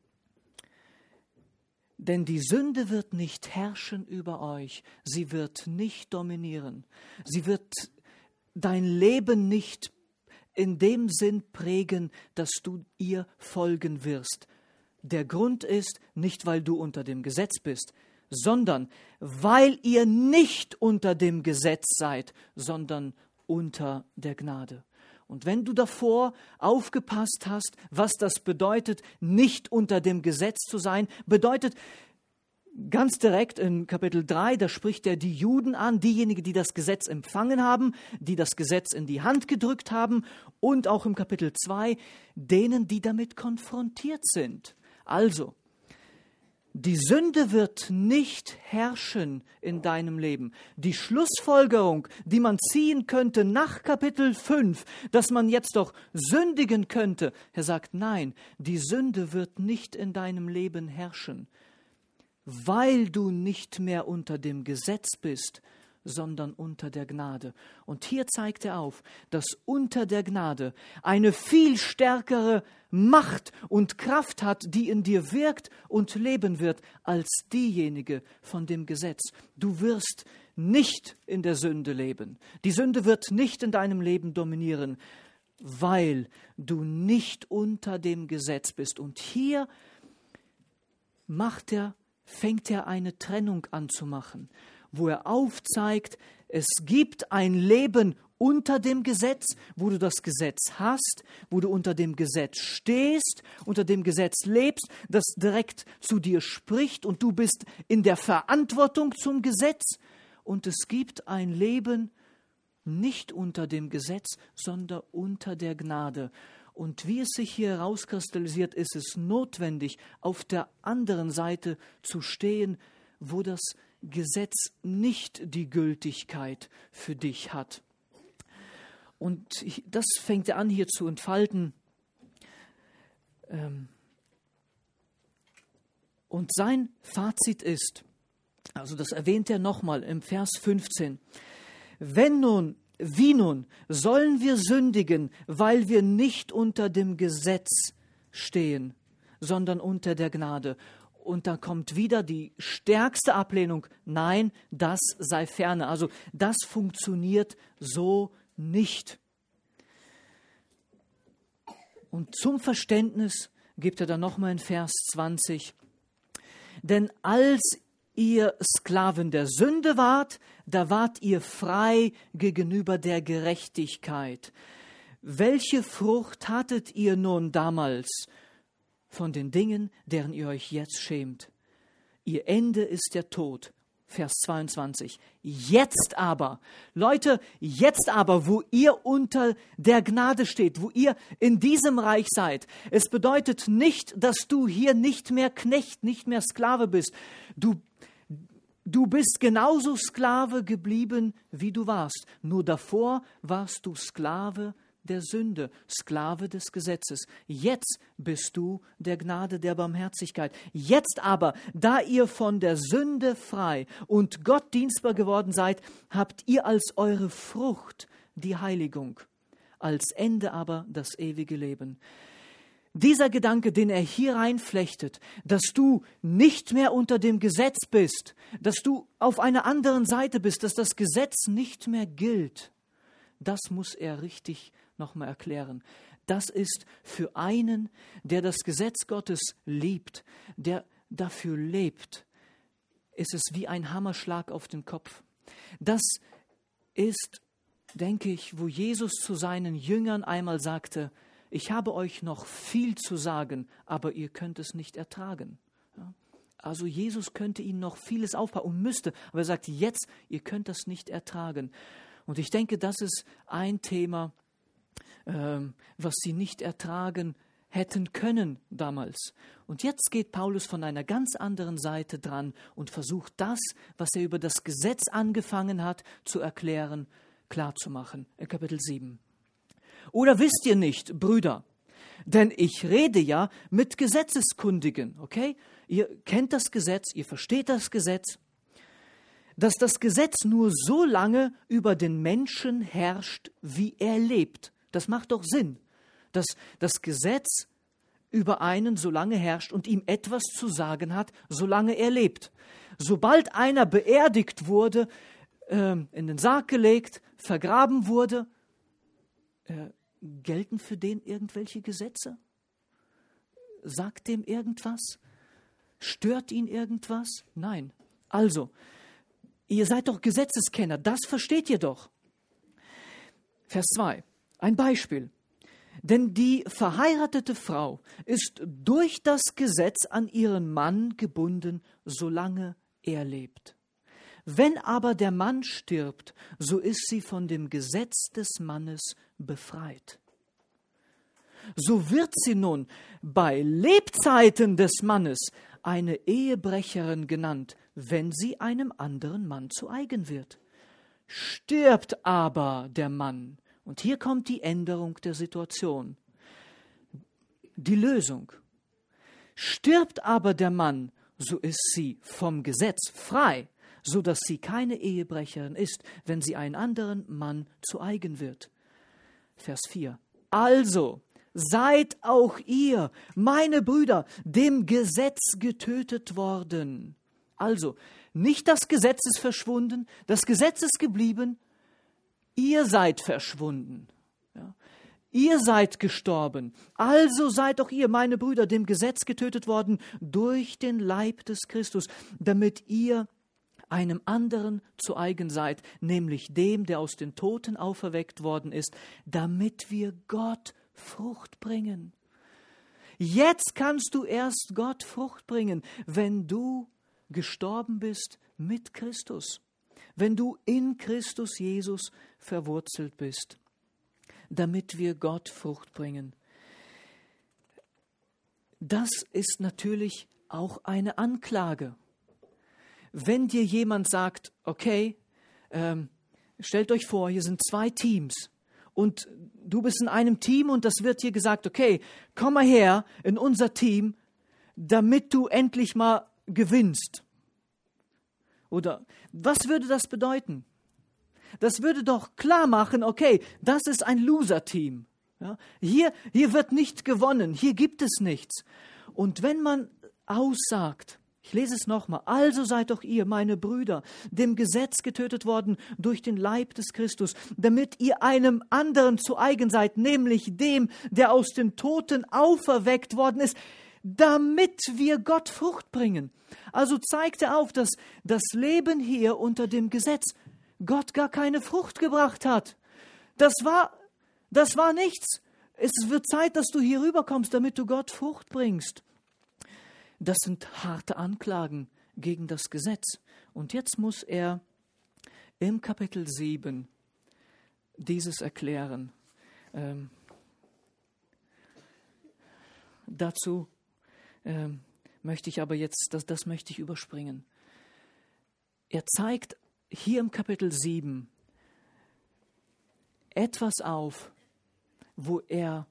denn die Sünde wird nicht herrschen über euch, sie wird nicht dominieren, sie wird dein Leben nicht in dem Sinn prägen, dass du ihr folgen wirst. Der Grund ist nicht, weil du unter dem Gesetz bist, sondern weil ihr nicht unter dem Gesetz seid, sondern unter der Gnade. Und wenn du davor aufgepasst hast, was das bedeutet, nicht unter dem Gesetz zu sein, bedeutet ganz direkt in Kapitel drei, da spricht er die Juden an, diejenigen, die das Gesetz empfangen haben, die das Gesetz in die Hand gedrückt haben, und auch im Kapitel zwei, denen, die damit konfrontiert sind. Also, die Sünde wird nicht herrschen in deinem Leben. Die Schlussfolgerung, die man ziehen könnte nach Kapitel fünf, dass man jetzt doch sündigen könnte, er sagt, nein, die Sünde wird nicht in deinem Leben herrschen, weil du nicht mehr unter dem Gesetz bist, sondern unter der Gnade. Und hier zeigt er auf, dass unter der Gnade eine viel stärkere Macht und Kraft hat, die in dir wirkt und leben wird, als diejenige von dem Gesetz. Du wirst nicht in der Sünde leben. Die Sünde wird nicht in deinem Leben dominieren, weil du nicht unter dem Gesetz bist. Und hier macht er, fängt er eine Trennung an zu machen, wo er aufzeigt, es gibt ein Leben unter dem Gesetz, wo du das Gesetz hast, wo du unter dem Gesetz stehst, unter dem Gesetz lebst, das direkt zu dir spricht und du bist in der Verantwortung zum Gesetz. Und es gibt ein Leben nicht unter dem Gesetz, sondern unter der Gnade. Und wie es sich hier herauskristallisiert, ist es notwendig, auf der anderen Seite zu stehen, wo das Gesetz nicht die Gültigkeit für dich hat. Und das fängt er an hier zu entfalten. Und sein Fazit ist, also das erwähnt er nochmal im Vers fünfzehn, wenn nun, wie nun, sollen wir sündigen, weil wir nicht unter dem Gesetz stehen, sondern unter der Gnade? Und da kommt wieder die stärkste Ablehnung. Nein, das sei ferne. Also das funktioniert so nicht. Und zum Verständnis gibt er dann nochmal in Vers zwanzig. Denn als ihr Sklaven der Sünde wart, da wart ihr frei gegenüber der Gerechtigkeit. Welche Frucht hattet ihr nun damals von den Dingen, deren ihr euch jetzt schämt? Ihr Ende ist der Tod. Vers zweiundzwanzig. Jetzt aber, Leute, jetzt aber, wo ihr unter der Gnade steht, wo ihr in diesem Reich seid, es bedeutet nicht, dass du hier nicht mehr Knecht, nicht mehr Sklave bist. Du, du bist genauso Sklave geblieben, wie du warst. Nur davor warst du Sklave der Sünde, Sklave des Gesetzes. Jetzt bist du der Gnade, der Barmherzigkeit. Jetzt aber, da ihr von der Sünde frei und Gott dienstbar geworden seid, habt ihr als eure Frucht die Heiligung, als Ende aber das ewige Leben. Dieser Gedanke, den er hier reinflechtet, dass du nicht mehr unter dem Gesetz bist, dass du auf einer anderen Seite bist, dass das Gesetz nicht mehr gilt, das muss er richtig nochmal erklären. Das ist für einen, der das Gesetz Gottes liebt, der dafür lebt, ist es wie ein Hammerschlag auf den Kopf. Das ist, denke ich, wo Jesus zu seinen Jüngern einmal sagte, ich habe euch noch viel zu sagen, aber ihr könnt es nicht ertragen. Ja? Also Jesus könnte ihnen noch vieles aufbauen und müsste, aber er sagt jetzt, ihr könnt das nicht ertragen. Und ich denke, das ist ein Thema, ähm, was sie nicht ertragen hätten können damals. Und jetzt geht Paulus von einer ganz anderen Seite dran und versucht das, was er über das Gesetz angefangen hat, zu erklären, klarzumachen. In Kapitel sieben. Oder wisst ihr nicht, Brüder, denn ich rede ja mit Gesetzeskundigen, okay? Ihr kennt das Gesetz, ihr versteht das Gesetz, dass das Gesetz nur so lange über den Menschen herrscht, wie er lebt. Das macht doch Sinn, dass das Gesetz über einen so lange herrscht und ihm etwas zu sagen hat, solange er lebt. Sobald einer beerdigt wurde, äh, in den Sarg gelegt, vergraben wurde, äh, gelten für den irgendwelche Gesetze? Sagt dem irgendwas? Stört ihn irgendwas? Nein. Also, ihr seid doch Gesetzeskenner, das versteht ihr doch. Vers zwei, ein Beispiel. Denn die verheiratete Frau ist durch das Gesetz an ihren Mann gebunden, solange er lebt. Wenn aber der Mann stirbt, so ist sie von dem Gesetz des Mannes befreit. So wird sie nun bei Lebzeiten des Mannes eine Ehebrecherin genannt, wenn sie einem anderen Mann zu eigen wird. Stirbt aber der Mann, und hier kommt die Änderung der Situation, die Lösung. Stirbt aber der Mann, so ist sie vom Gesetz frei, so dass sie keine Ehebrecherin ist, wenn sie einen anderen Mann zu eigen wird. Vers vier. Also seid auch ihr, meine Brüder, dem Gesetz getötet worden. Also, nicht das Gesetz ist verschwunden, das Gesetz ist geblieben, ihr seid verschwunden. Ja. Ihr seid gestorben. Also seid auch ihr, meine Brüder, dem Gesetz getötet worden durch den Leib des Christus, damit ihr einem anderen zu eigen seid, nämlich dem, der aus den Toten auferweckt worden ist, damit wir Gott Frucht bringen. Jetzt kannst du erst Gott Frucht bringen, wenn du gestorben bist mit Christus, wenn du in Christus Jesus verwurzelt bist, damit wir Gott Frucht bringen. Das ist natürlich auch eine Anklage. Wenn dir jemand sagt, okay, ähm, stellt euch vor, hier sind zwei Teams und du bist in einem Team und das wird dir gesagt, okay, komm mal her in unser Team, damit du endlich mal gewinnst. Oder was würde das bedeuten? Das würde doch klar machen, okay, das ist ein Loser-Team. Ja, hier, hier wird nicht gewonnen, hier gibt es nichts. Und wenn man aussagt, ich lese es nochmal, also seid doch ihr, meine Brüder, dem Gesetz getötet worden durch den Leib des Christus, damit ihr einem anderen zu eigen seid, nämlich dem, der aus den Toten auferweckt worden ist, damit wir Gott Frucht bringen. Also zeigt er auf, dass das Leben hier unter dem Gesetz Gott gar keine Frucht gebracht hat. Das war, das war nichts. Es wird Zeit, dass du hier rüberkommst, damit du Gott Frucht bringst. Das sind harte Anklagen gegen das Gesetz. Und jetzt muss er im Kapitel sieben dieses erklären. Ähm, dazu ähm, möchte ich aber jetzt, das, das möchte ich überspringen. Er zeigt hier im Kapitel sieben etwas auf, wo er,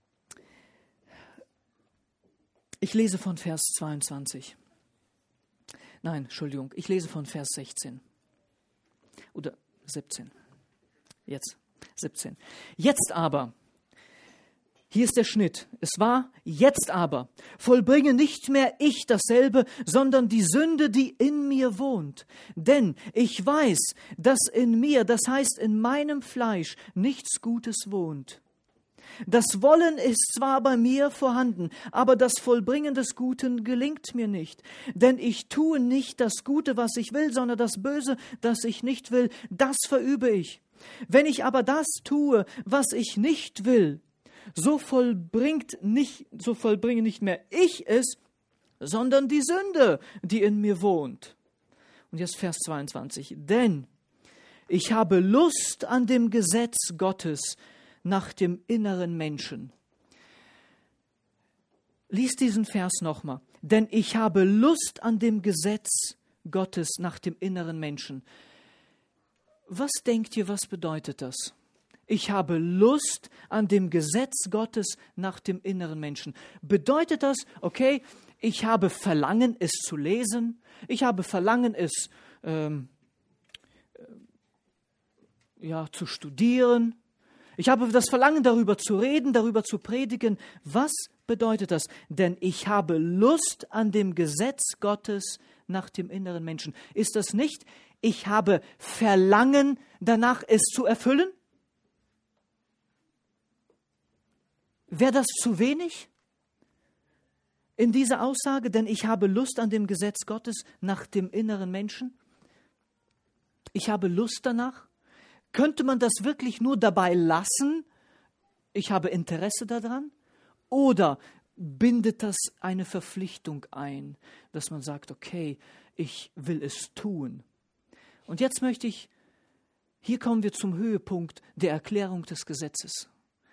ich lese von Vers zweiundzwanzig. Nein, Entschuldigung, ich lese von Vers sechzehn. Oder siebzehn. Jetzt, siebzehn. Jetzt aber, hier ist der Schnitt. Es war, jetzt aber, vollbringe nicht mehr ich dasselbe, sondern die Sünde, die in mir wohnt. Denn ich weiß, dass in mir, das heißt in meinem Fleisch, nichts Gutes wohnt. Das Wollen ist zwar bei mir vorhanden, aber das Vollbringen des Guten gelingt mir nicht. Denn ich tue nicht das Gute, was ich will, sondern das Böse, das ich nicht will, das verübe ich. Wenn ich aber das tue, was ich nicht will, so vollbringt nicht, so vollbringe nicht mehr ich es, sondern die Sünde, die in mir wohnt. Und jetzt Vers zweiundzwanzig. Denn ich habe Lust an dem Gesetz Gottes nach dem inneren Menschen. Lies diesen Vers nochmal. Denn ich habe Lust an dem Gesetz Gottes nach dem inneren Menschen. Was denkt ihr, was bedeutet das? Ich habe Lust an dem Gesetz Gottes nach dem inneren Menschen. Bedeutet das, okay, ich habe Verlangen, es zu lesen, ich habe Verlangen, es ähm, ja, zu studieren, ich habe das Verlangen, darüber zu reden, darüber zu predigen. Was bedeutet das? Denn ich habe Lust an dem Gesetz Gottes nach dem inneren Menschen. Ist das nicht, ich habe Verlangen danach, es zu erfüllen? Wäre das zu wenig in dieser Aussage? Denn ich habe Lust an dem Gesetz Gottes nach dem inneren Menschen. Ich habe Lust danach. Könnte man das wirklich nur dabei lassen? Ich habe Interesse daran. Oder bindet das eine Verpflichtung ein, dass man sagt, okay, ich will es tun. Und jetzt möchte ich, hier kommen wir zum Höhepunkt der Erklärung des Gesetzes.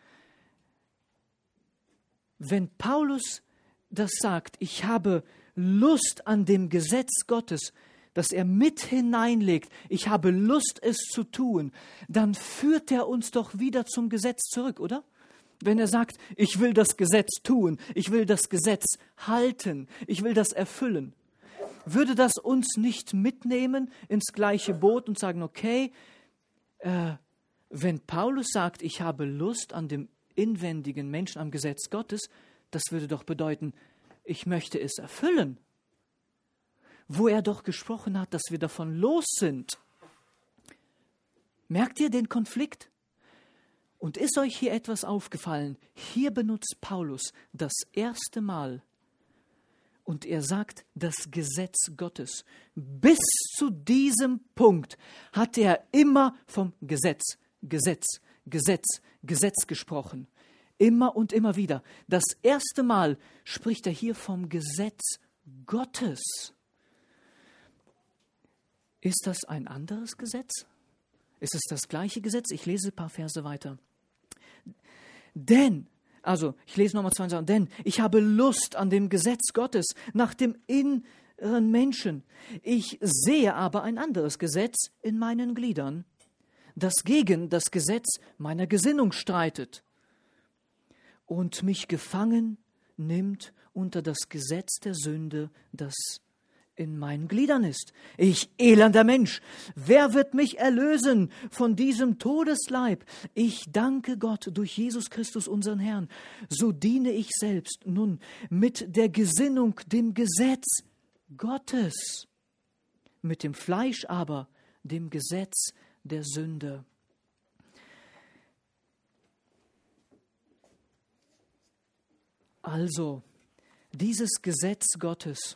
Wenn Paulus das sagt, ich habe Lust an dem Gesetz Gottes, das er mit hineinlegt, ich habe Lust, es zu tun, dann führt er uns doch wieder zum Gesetz zurück, oder? Wenn er sagt, ich will das Gesetz tun, ich will das Gesetz halten, ich will das erfüllen, würde das uns nicht mitnehmen ins gleiche Boot und sagen, okay, äh, wenn Paulus sagt, ich habe Lust an dem inwendigen Menschen, am Gesetz Gottes, das würde doch bedeuten, ich möchte es erfüllen. Wo er doch gesprochen hat, dass wir davon los sind. Merkt ihr den Konflikt? Und ist euch hier etwas aufgefallen? Hier benutzt Paulus das erste Mal und er sagt das Gesetz Gottes. Bis zu diesem Punkt hat er immer vom Gesetz, Gesetz, Gesetz, Gesetz gesprochen. Immer und immer wieder. Das erste Mal spricht er hier vom Gesetz Gottes. Ist das ein anderes Gesetz? Ist es das gleiche Gesetz? Ich lese ein paar Verse weiter. Denn, also ich lese nochmal zwei Sachen, denn ich habe Lust an dem Gesetz Gottes nach dem inneren Menschen. Ich sehe aber ein anderes Gesetz in meinen Gliedern, das gegen das Gesetz meiner Gesinnung streitet und mich gefangen nimmt unter das Gesetz der Sünde, das in meinen Gliedern ist. Ich elender Mensch, wer wird mich erlösen von diesem Todesleib? Ich danke Gott durch Jesus Christus, unseren Herrn. So diene ich selbst nun mit der Gesinnung dem Gesetz Gottes, mit dem Fleisch aber dem Gesetz der Sünde. Also, dieses Gesetz Gottes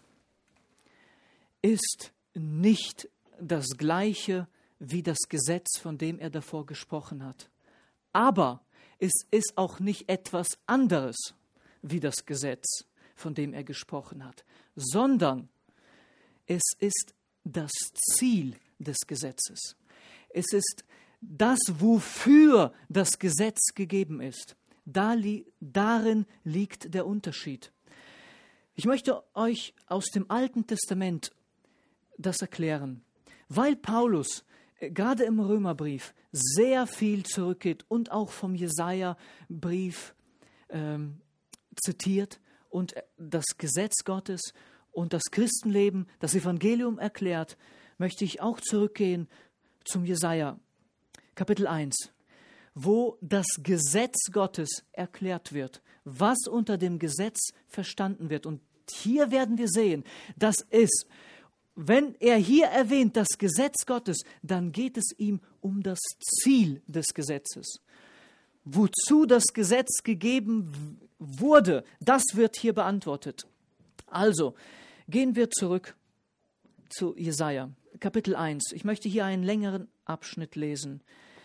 ist nicht das gleiche wie das Gesetz, von dem er davor gesprochen hat. Aber es ist auch nicht etwas anderes wie das Gesetz, von dem er gesprochen hat, sondern Es ist das Ziel des Gesetzes. Es ist das, wofür das Gesetz gegeben ist. Da li- darin liegt der Unterschied. Ich möchte euch aus dem Alten Testament das erklären, weil Paulus äh, gerade im Römerbrief sehr viel zurückgeht und auch vom Jesaja-Brief ähm, zitiert und das Gesetz Gottes und das Christenleben, das Evangelium erklärt, möchte ich auch zurückgehen zum Jesaja, Kapitel eins, wo das Gesetz Gottes erklärt wird, was unter dem Gesetz verstanden wird. Und hier werden wir sehen, dass es, wenn er hier erwähnt, das Gesetz Gottes, dann geht es ihm um das Ziel des Gesetzes. Wozu das Gesetz gegeben wurde, das wird hier beantwortet. Also, gehen wir zurück zu Jesaja, Kapitel eins. Ich möchte hier einen längeren Abschnitt lesen.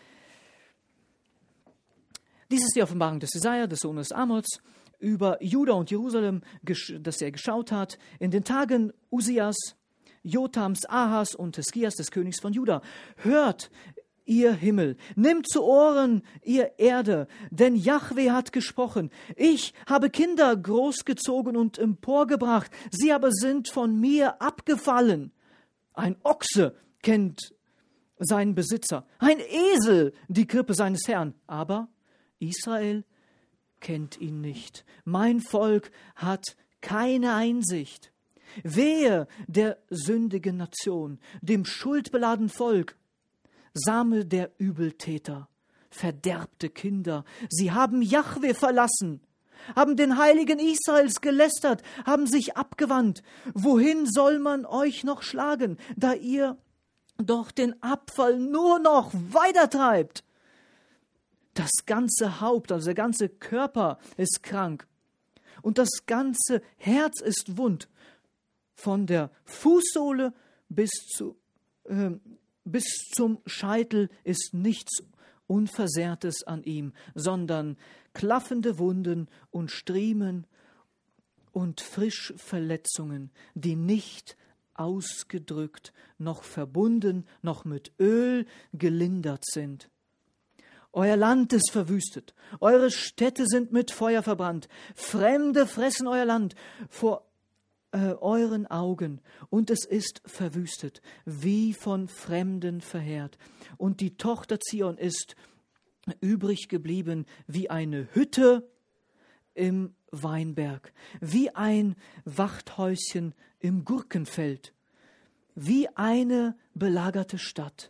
Dies ist die Offenbarung des Jesaja, des Sohnes Amoz, über Juda und Jerusalem, das er geschaut hat, in den Tagen Usias, Jotams, Ahas und Hiskias, des Königs von Juda. Hört, ihr Himmel, nimmt zu Ohren, ihr Erde, denn Jahwe hat gesprochen. Ich habe Kinder großgezogen und emporgebracht, sie aber sind von mir abgefallen. Ein Ochse kennt seinen Besitzer, ein Esel die Krippe seines Herrn, aber Israel kennt ihn nicht. Mein Volk hat keine Einsicht. Wehe der sündigen Nation, dem schuldbeladenen Volk, Same der Übeltäter, verderbte Kinder. Sie haben Jahwe verlassen, haben den Heiligen Israels gelästert, haben sich abgewandt. Wohin soll man euch noch schlagen, da ihr doch den Abfall nur noch weitertreibt? Das ganze Haupt, also der ganze Körper ist krank und das ganze Herz ist wund. Von der Fußsohle bis, zu, äh, bis zum Scheitel ist nichts Unversehrtes an ihm, sondern klaffende Wunden und Striemen und Frischverletzungen, die nicht ausgedrückt, noch verbunden, noch mit Öl gelindert sind. Euer Land ist verwüstet, eure Städte sind mit Feuer verbrannt, Fremde fressen euer Land vor äh, euren Augen, und es ist verwüstet, wie von Fremden verheert. Und die Tochter Zion ist übrig geblieben wie eine Hütte im Weinberg, wie ein Wachthäuschen im Gurkenfeld, wie eine belagerte Stadt.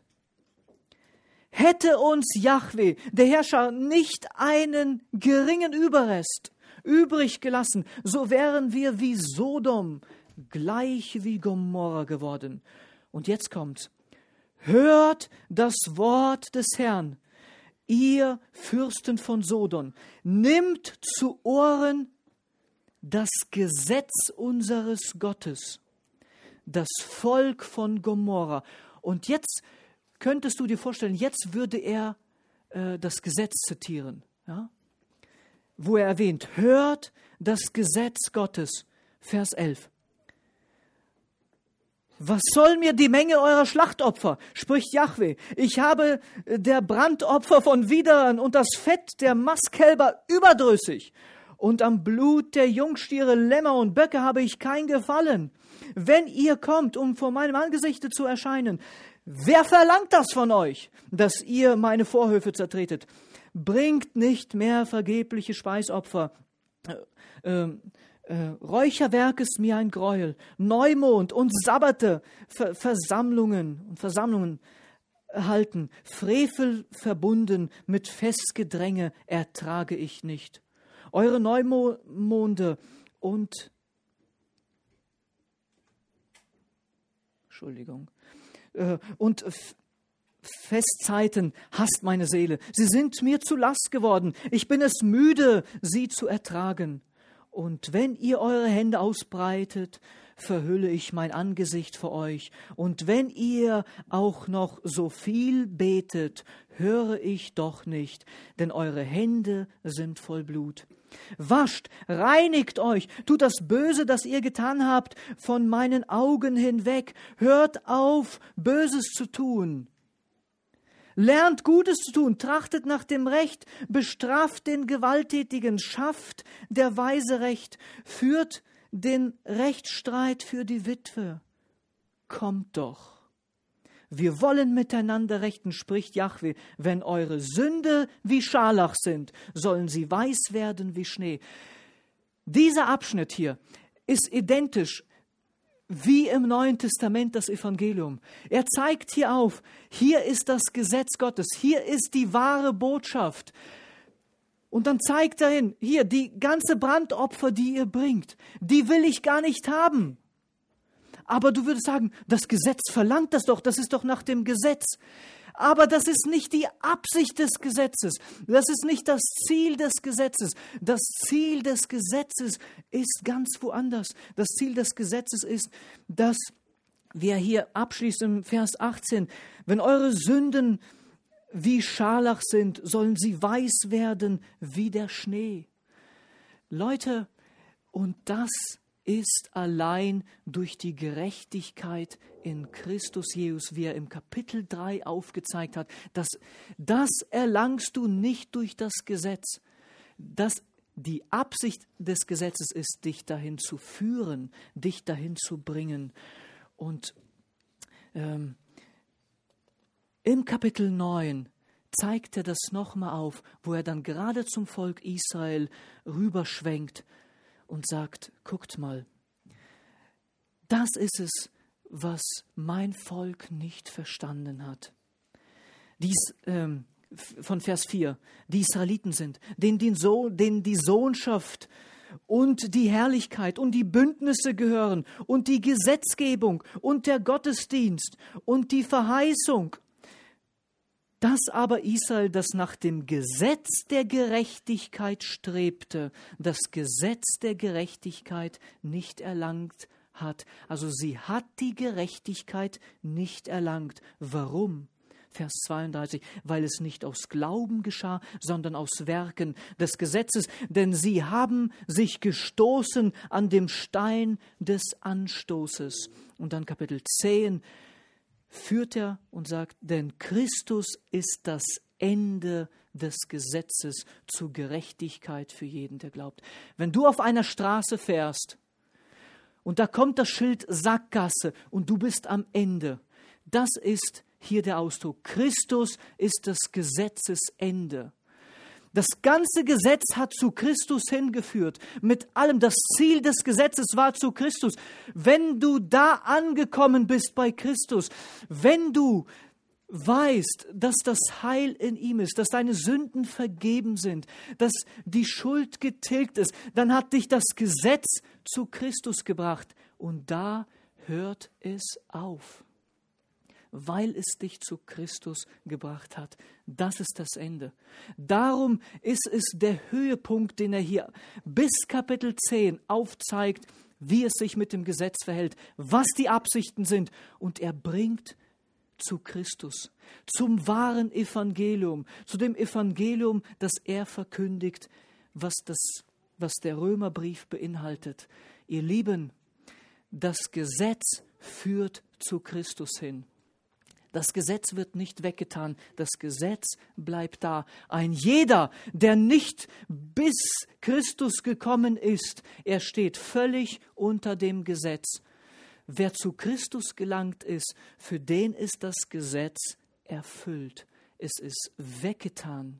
Hätte uns Jahwe, der Herrscher, nicht einen geringen Überrest übrig gelassen, so wären wir wie Sodom, gleich wie Gomorra geworden. Und jetzt kommt's. Hört das Wort des Herrn, ihr Fürsten von Sodom, nimmt zu Ohren das Gesetz unseres Gottes, das Volk von Gomorra. Und jetzt könntest du dir vorstellen, jetzt würde er äh, das Gesetz zitieren, ja? Wo er erwähnt, hört das Gesetz Gottes, Vers elf. Was soll mir die Menge eurer Schlachtopfer, spricht Jahwe. Ich habe der Brandopfer von Widern und das Fett der Mastkälber überdrüssig. Und am Blut der Jungstiere, Lämmer und Böcke habe ich kein Gefallen. Wenn ihr kommt, um vor meinem Angesichte zu erscheinen, wer verlangt das von euch, dass ihr meine Vorhöfe zertretet? Bringt nicht mehr vergebliche Speisopfer. Äh, äh, äh, Räucherwerk ist mir ein Gräuel. Neumond und Sabbate, Ver- Versammlungen und Versammlungen halten. Frevel verbunden mit Festgedränge ertrage ich nicht. Eure Neumonde und Entschuldigung äh, und Festzeiten hasst meine Seele. Sie sind mir zu Last geworden. Ich bin es müde, sie zu ertragen. Und wenn ihr eure Hände ausbreitet, verhülle ich mein Angesicht vor euch. Und wenn ihr auch noch so viel betet, höre ich doch nicht, denn eure Hände sind voll Blut. Wascht, reinigt euch, tut das Böse, das ihr getan habt, von meinen Augen hinweg. Hört auf, Böses zu tun. Lernt Gutes zu tun, trachtet nach dem Recht, bestraft den Gewalttätigen, schafft der Weise Recht, führt den Rechtsstreit für die Witwe. Kommt doch. Wir wollen miteinander rechten, spricht Jahwe. Wenn eure Sünde wie Scharlach sind, sollen sie weiß werden wie Schnee. Dieser Abschnitt hier ist identisch wie im Neuen Testament das Evangelium. Er zeigt hier auf, hier ist das Gesetz Gottes, hier ist die wahre Botschaft. Und dann zeigt er hin, hier, die ganze Brandopfer, die ihr bringt, die will ich gar nicht haben. Aber du würdest sagen, das Gesetz verlangt das doch, das ist doch nach dem Gesetz. Aber das ist nicht die Absicht des Gesetzes. Das ist nicht das Ziel des Gesetzes. Das Ziel des Gesetzes ist ganz woanders. Das Ziel des Gesetzes ist, dass wir hier abschließt im Vers achtzehn, wenn eure Sünden wie Scharlach sind, sollen sie weiß werden wie der Schnee. Leute, und das ist allein durch die Gerechtigkeit in Christus Jesus, wie er im Kapitel drei aufgezeigt hat, dass das erlangst du nicht durch das Gesetz. Das, die Absicht des Gesetzes ist, dich dahin zu führen, dich dahin zu bringen. Und ähm, im Kapitel neun zeigt er das nochmal auf, wo er dann gerade zum Volk Israel rüberschwenkt und sagt, guckt mal, das ist es, was mein Volk nicht verstanden hat. Dies, ähm, von Vers vier, die Israeliten sind, denen die, so, denen die Sohnschaft und die Herrlichkeit und die Bündnisse gehören und die Gesetzgebung und der Gottesdienst und die Verheißung. Das aber Israel, das nach dem Gesetz der Gerechtigkeit strebte, das Gesetz der Gerechtigkeit nicht erlangt hat. Also sie hat die Gerechtigkeit nicht erlangt. Warum? Vers zweiunddreißig, weil es nicht aus Glauben geschah, sondern aus Werken des Gesetzes, denn sie haben sich gestoßen an dem Stein des Anstoßes. Und dann Kapitel zehn, führt er und sagt, denn Christus ist das Ende des Gesetzes zur Gerechtigkeit für jeden, der glaubt. Wenn du auf einer Straße fährst und da kommt das Schild Sackgasse und du bist am Ende, das ist hier der Ausdruck. Christus ist das Gesetzesende. Das ganze Gesetz hat zu Christus hingeführt. Mit allem, das Ziel des Gesetzes war zu Christus. Wenn du da angekommen bist bei Christus, wenn du weißt, dass das Heil in ihm ist, dass deine Sünden vergeben sind, dass die Schuld getilgt ist, dann hat dich das Gesetz zu Christus gebracht. Und da hört es auf. Weil es dich zu Christus gebracht hat. Das ist das Ende. Darum ist es der Höhepunkt, den er hier bis Kapitel zehn aufzeigt, wie es sich mit dem Gesetz verhält, was die Absichten sind. Und er bringt zu Christus, zum wahren Evangelium, zu dem Evangelium, das er verkündigt, was, das, was der Römerbrief beinhaltet. Ihr Lieben, das Gesetz führt zu Christus hin. Das Gesetz wird nicht weggetan, das Gesetz bleibt da. Ein jeder, der nicht bis Christus gekommen ist, er steht völlig unter dem Gesetz. Wer zu Christus gelangt ist, für den ist das Gesetz erfüllt. Es ist weggetan.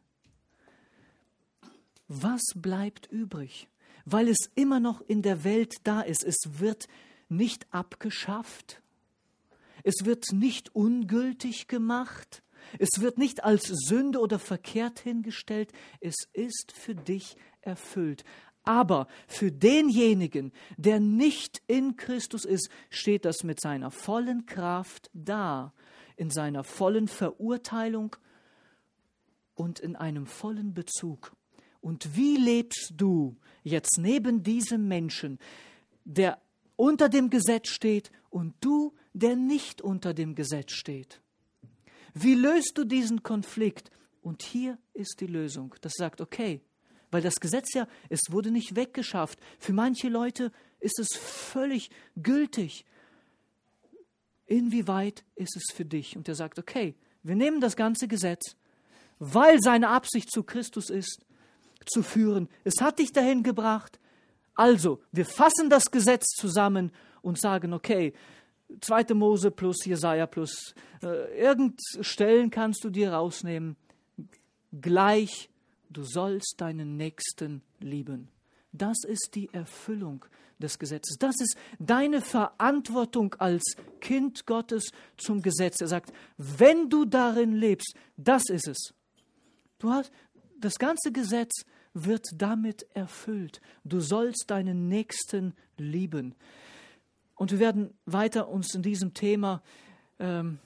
Was bleibt übrig? Weil es immer noch in der Welt da ist. Es wird nicht abgeschafft. Es wird nicht ungültig gemacht. Es wird nicht als Sünde oder verkehrt hingestellt. Es ist für dich erfüllt. Aber für denjenigen, der nicht in Christus ist, steht das mit seiner vollen Kraft da, in seiner vollen Verurteilung und in einem vollen Bezug. Und wie lebst du jetzt neben diesem Menschen, der unter dem Gesetz steht und du, der nicht unter dem Gesetz steht? Wie löst du diesen Konflikt? Und hier ist die Lösung. Das sagt, okay, Weil das Gesetz ja, es wurde nicht weggeschafft. Für manche Leute ist es völlig gültig. Inwieweit ist es für dich? Und er sagt, okay, wir nehmen das ganze Gesetz, weil seine Absicht zu Christus ist, zu führen. Es hat dich dahin gebracht. Also, wir fassen das Gesetz zusammen und sagen, okay, zweite Mose plus Jesaja plus äh, irgend Stellen kannst du dir rausnehmen. Gleich, du sollst deinen Nächsten lieben. Das ist die Erfüllung des Gesetzes. Das ist deine Verantwortung als Kind Gottes zum Gesetz. Er sagt, wenn du darin lebst, das ist es. Du hast, das ganze Gesetz wird damit erfüllt. Du sollst deinen Nächsten lieben. Und wir werden weiter uns in diesem Thema, ähm,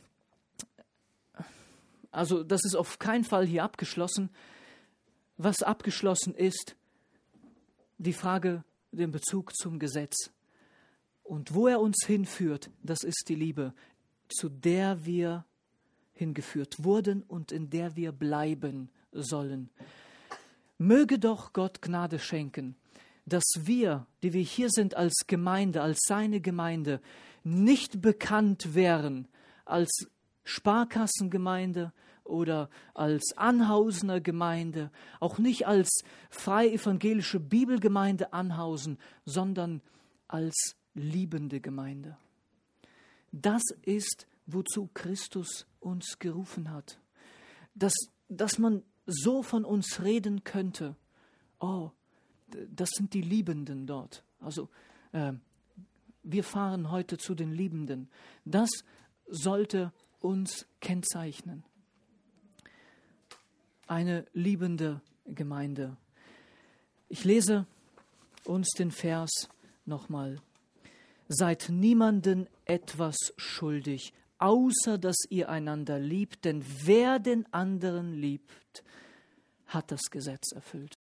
also das ist auf keinen Fall hier abgeschlossen. Was abgeschlossen ist, die Frage, den Bezug zum Gesetz. Und wo er uns hinführt, das ist die Liebe, zu der wir hingeführt wurden und in der wir bleiben sollen. Möge doch Gott Gnade schenken, dass wir, die wir hier sind als Gemeinde, als seine Gemeinde, nicht bekannt wären als Sparkassengemeinde oder als Anhausener Gemeinde, auch nicht als freie evangelische Bibelgemeinde Anhausen, sondern als liebende Gemeinde. Das ist, wozu Christus uns gerufen hat. Dass, dass man so von uns reden könnte, oh, das sind die Liebenden dort. Also äh, wir fahren heute zu den Liebenden. Das sollte uns kennzeichnen. Eine liebende Gemeinde. Ich lese uns den Vers nochmal. Seid niemanden etwas schuldig, außer dass ihr einander liebt, denn wer den anderen liebt, hat das Gesetz erfüllt.